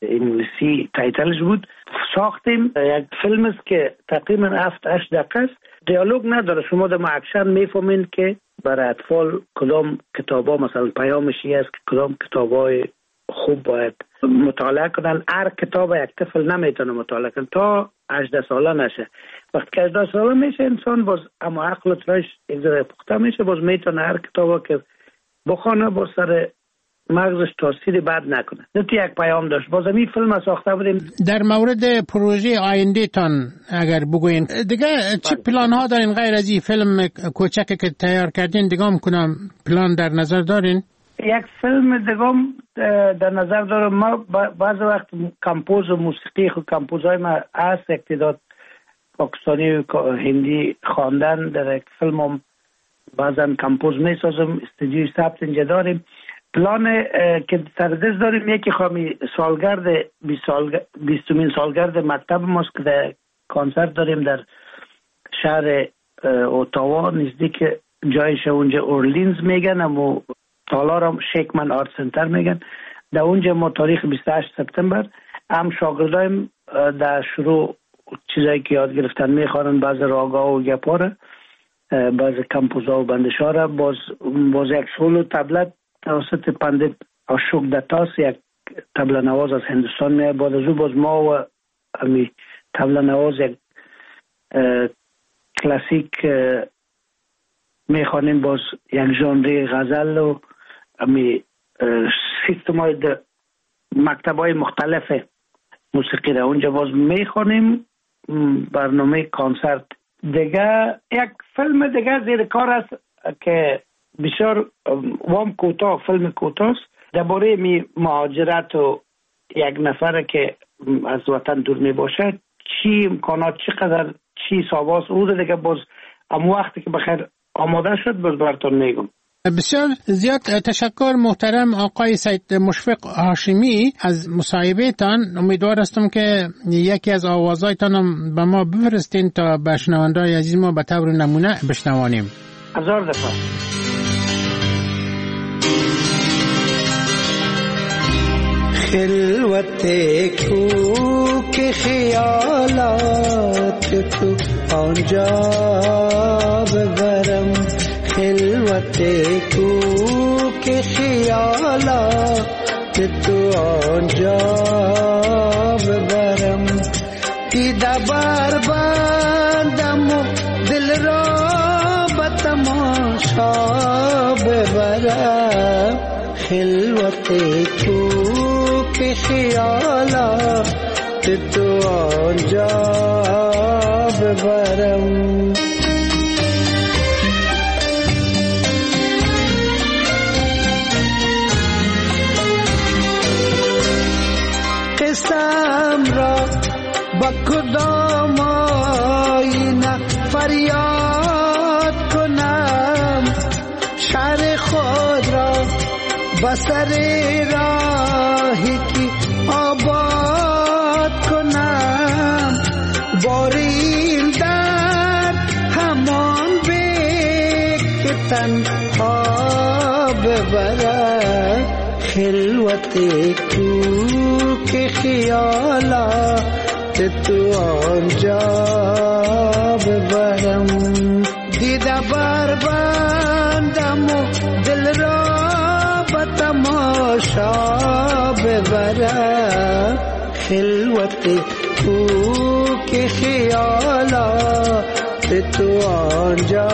K: انگلیسی تایتلش بود ساختیم. یک فیلم است که تقریبا 7-8 دقیقه است، دیالوگ نداره. شما در اکشن میفهمین که برای اطفال کدام کتابا مثلا پیامش است که کدام کتابای خوب باید مطالعه کنن. هر کتاب یک طفل نمیتونه مطالعه کنه تا 18 ساله نشه. وقتی که 18 ساله میشه انسان باز اما عقل ترش یک ذره پخته میشه، باز میتونه هر کتابا که بخونه با سر مغزش تاثیر بد نکنه. نتی یک پیام داشت. باز این فیلم ساخته بودیم.
J: در مورد پروژه آینده تان اگر بگوین دیگه چه پلان ها دارین غیر از این فیلم کوچکی که تیار کردین؟ دیگه هم کنم پلان در نظر دارین؟
K: یک فیلم دیگه در نظر دارم. ما بعض وقت کمپوز و موسیقی خود کمپوزهای ما هست، اقتداد پاکستانی و هندی خواندن در یک فیلم هم بعضا کمپوز میسازم. استودیوی ثبت اینجا داریم. پلان که سردست داریم یکی خواهی سالگرد 20مین سالگرد مکتب ماست که در کنسرت داریم در شهر اوتاوا نزدیک جایش اونجا اورلینز میگن، اما تالار هم شیکمن آرت سنتر میگن. در اونجا ما تاریخ 28 سپتامبر هم شاگردایم در شروع چیزایی که یاد گرفتن میخوانن، بعض راگا و گپاره، بعض کمپوزا و بندشاره. باز یک سولو تبلت توسط پندت اشوک دتاس یک تبله نواز از هندوستان میاد. بعد از او باز ما و امی تبله نواز یک کلاسیک میخوانیم، باز یک ژانر غزل و امی سیستمای مکتبای مختلف موسیقی را اونجا باز میخوانیم. برنامه کنسرت دیگه یک فیلم دیگه زیر کار است که بسیار وام کوتاه، فیلم کوتاه درباره مهاجرت و یک نفر که از وطن دور می باشه، چی امکانات چقدر چی ساواس او دیگه باز اما وقتی که بخیر آماده شد باز براتون میگم.
J: بسیار زیاد تشکر محترم آقای سید مشفق هاشمی از مصاحبه تان. امیدوار هستم که یکی از آوازهایتان هم به ما بفرستین تا به شنونده‌های عزیز ما به طور نمونه بشنوانیم.
K: 1000 دفعه.
L: خلوت کو کے خیالات تو آنجا ببرم، خلوت کو کے خیالات تو آنجا ببرم، دیده بر بندم و دل را به تماشا ببرم، خلوت کو کے خیالات تو آنجا ببرم. قسم را با کدام آینه فریاد کنم، شهر خود را بسر راهی که آباد کنم، باریم در همان به که تنها ببرم، خلوت کو که خیالات تو آنجا ببرم دیده بر بندم و دل را به تماشا ببرم خلوت کو که خیالات تو آنجا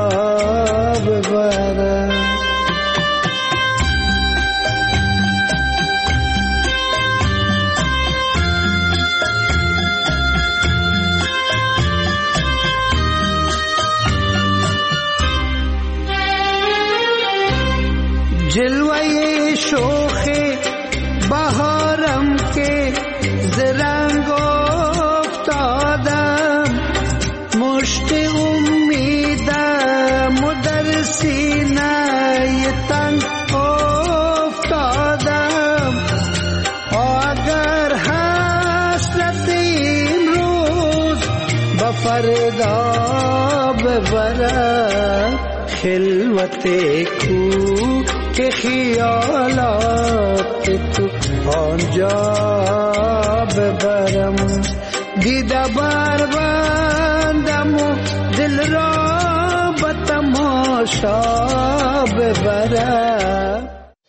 L: ببرم جلوه شوخ بهارم که زرنگ افتادم مشت امیدم و در سینه تنگ افتادم اگر حسرت امروز به فردا ببرم خلوت کو که خیالات تو آنجا ببرم دیده بر بندم و دل را به تماشا ببرم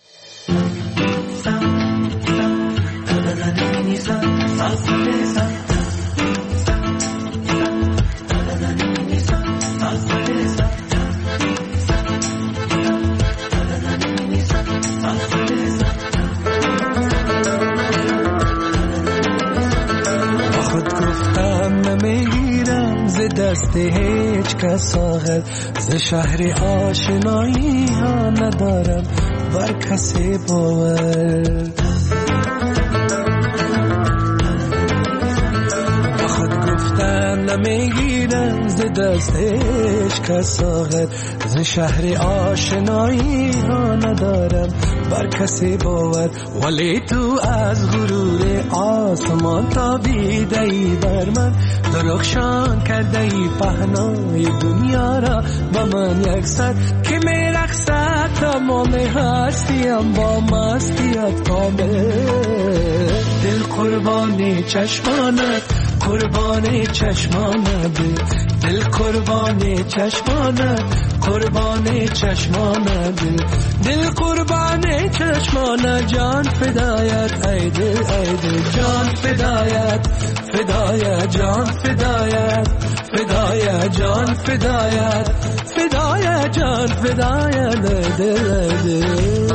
M: دست هیچ کس آخر ز شهر آشنایی ها ندارم بر کسی باور با خود گفتم نمیگیرم ز دست هیچ کس آخر ز شهر آشنایی ها ندارم بر کسی باور ولی تو از غرور آسمان تابیده ای بر من درخشان کرده ای پهنای دنیا را با من یکسر که می رقصد تمام هستیم با مستیت کامل دل قربان چشمانت قربان چشمانت دل قربان چشمانت قربان چشمانت دل قربان چشمانت جان فدایت ای دل جان فدایت فدایت جان فدایت فدایت جان فدایت فدایت جان فدایت دل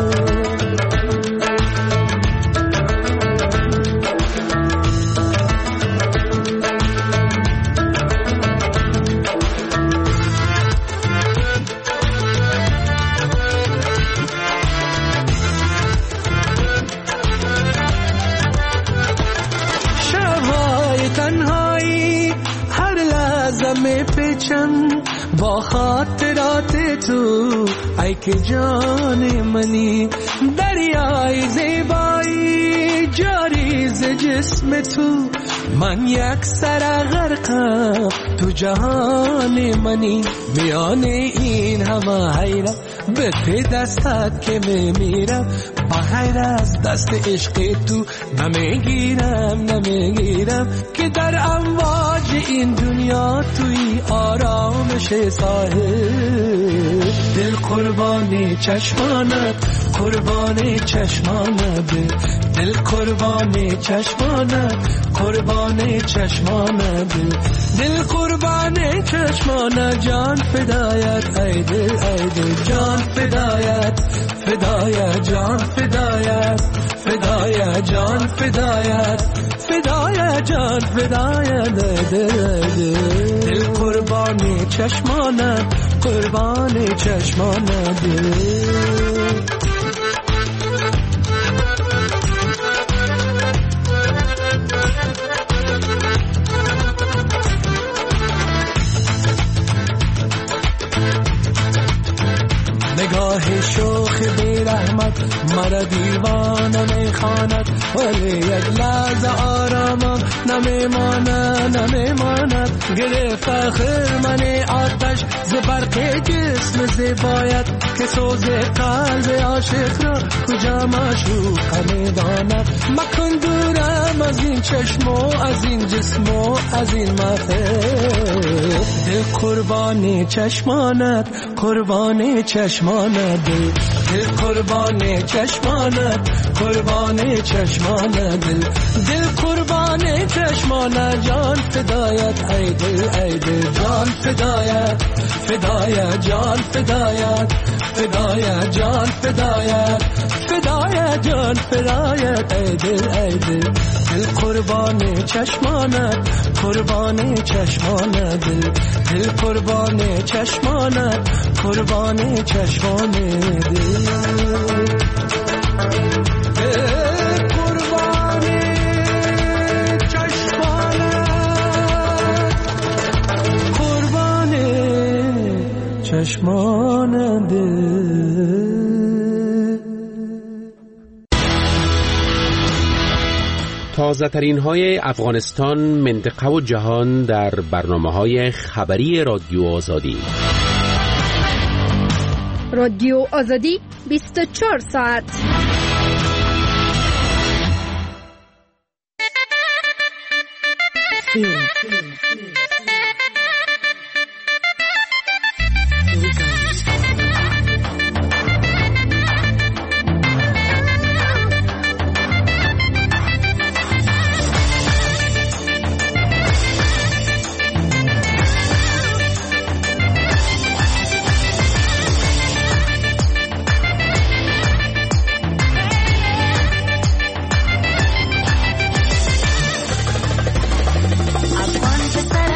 M: با خاطرات تو ای که جان منی دریای زیبایی جاری ز جسم تو من یک سر غرقم تو جهان منی میان این همه حیرت به پی دستت که میمیرم با غیر از دست عشق تو نمیگیرم که در امواج این دنیا توی آرامش ساحل دل قربان چشمانت قربان چشمانت دل قربان چشمانت قربان چشمانت دل قربان چشمانت جان فدایت ای دل جان فدایت فدایت جان فدایت فدایت جان فدایت فدایت جان فدایت دل قربان چشمانت قربان چشمانت نگاه شوخ بی رحمت مرا دیوانه میخواند، ولی یک لحظه آرامم نمیماند. گرفت خرمن آتش ز برق جسم زیبایت، که سوز قلب عاشق را کجا معشوق میداند. مکن دورم از این چشم و از این جسم و از این مخه، دل قربان چشمانت، قربان چشمانت، دل قربان چشمانت، قربان چشمانت، دل قربان چشمانت. جان فدایت ای دل، ای دل جان فدایت، فدایت جان فدایت، فدایت جان فدایت، فدایت جان فدایت ای دل، ای دل، دل قربان چشمانت، قربان چشمانت، دل قربان چشمانت، قربان چشمان دل. چشمان دل.
B: تازه ترین های افغانستان، منطقه و جهان در برنامه های خبری رادیو آزادی.
N: رادیو آزادی 24 ساعت.
O: افغان پسر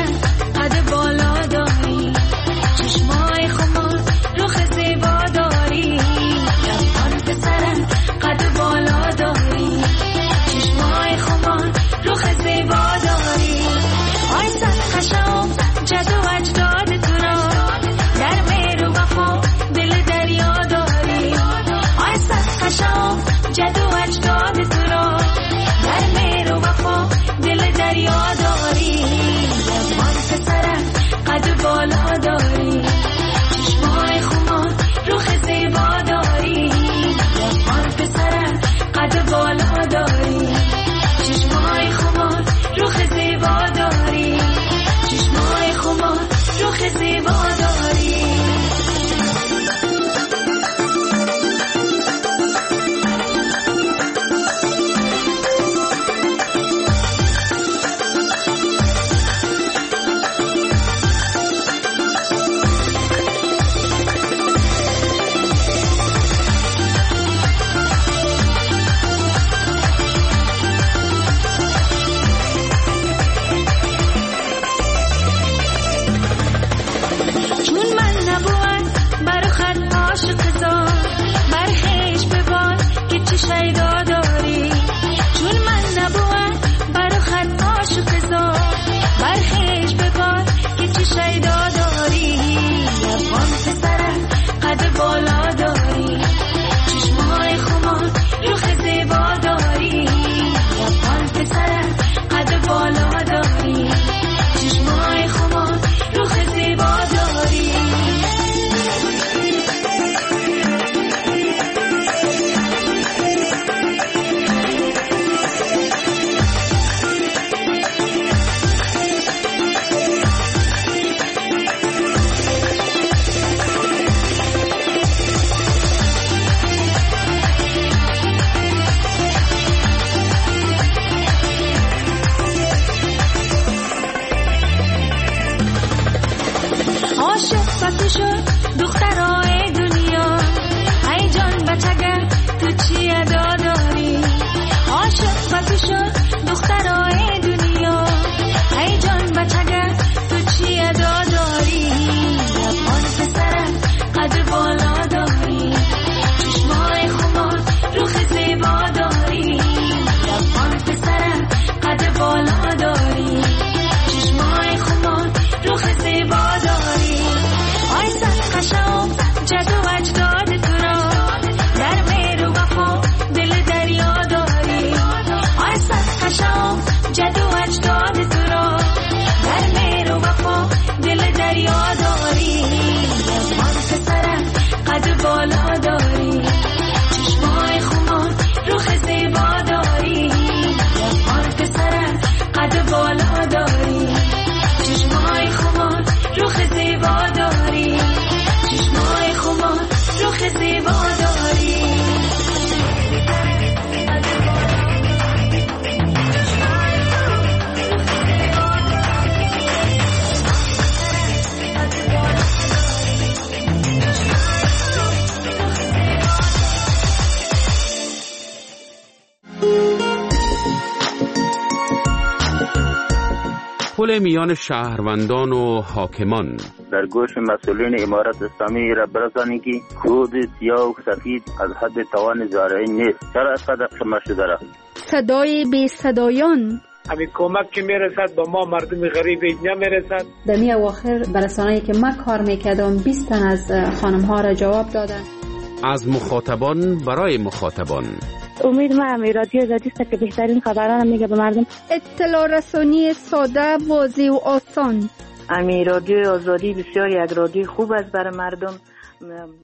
B: تداخل میان شهروندان و حاکمان.
O: در گوش مسئولین امارت اسلامی را برسانی که خود سیاه و سفید از حد توان زارعین نیست. چرا اینقدر خمه شده را؟
N: صدای بی صدایان.
K: همین کمک که میرسد با ما مردم غریب اینجا میرسد.
P: در می اواخر برسانه‌ای که من کار میکردم 20 تن از خانم ها را جواب دادن.
B: از مخاطبان برای مخاطبان.
Q: امید من رادیو آزادی است که بهترین خبران میگه به مردم.
N: اطلاع رسانی ساده، واضح و آسان.
R: رادیو آزادی بسیار یک رادیو خوب است برای مردم.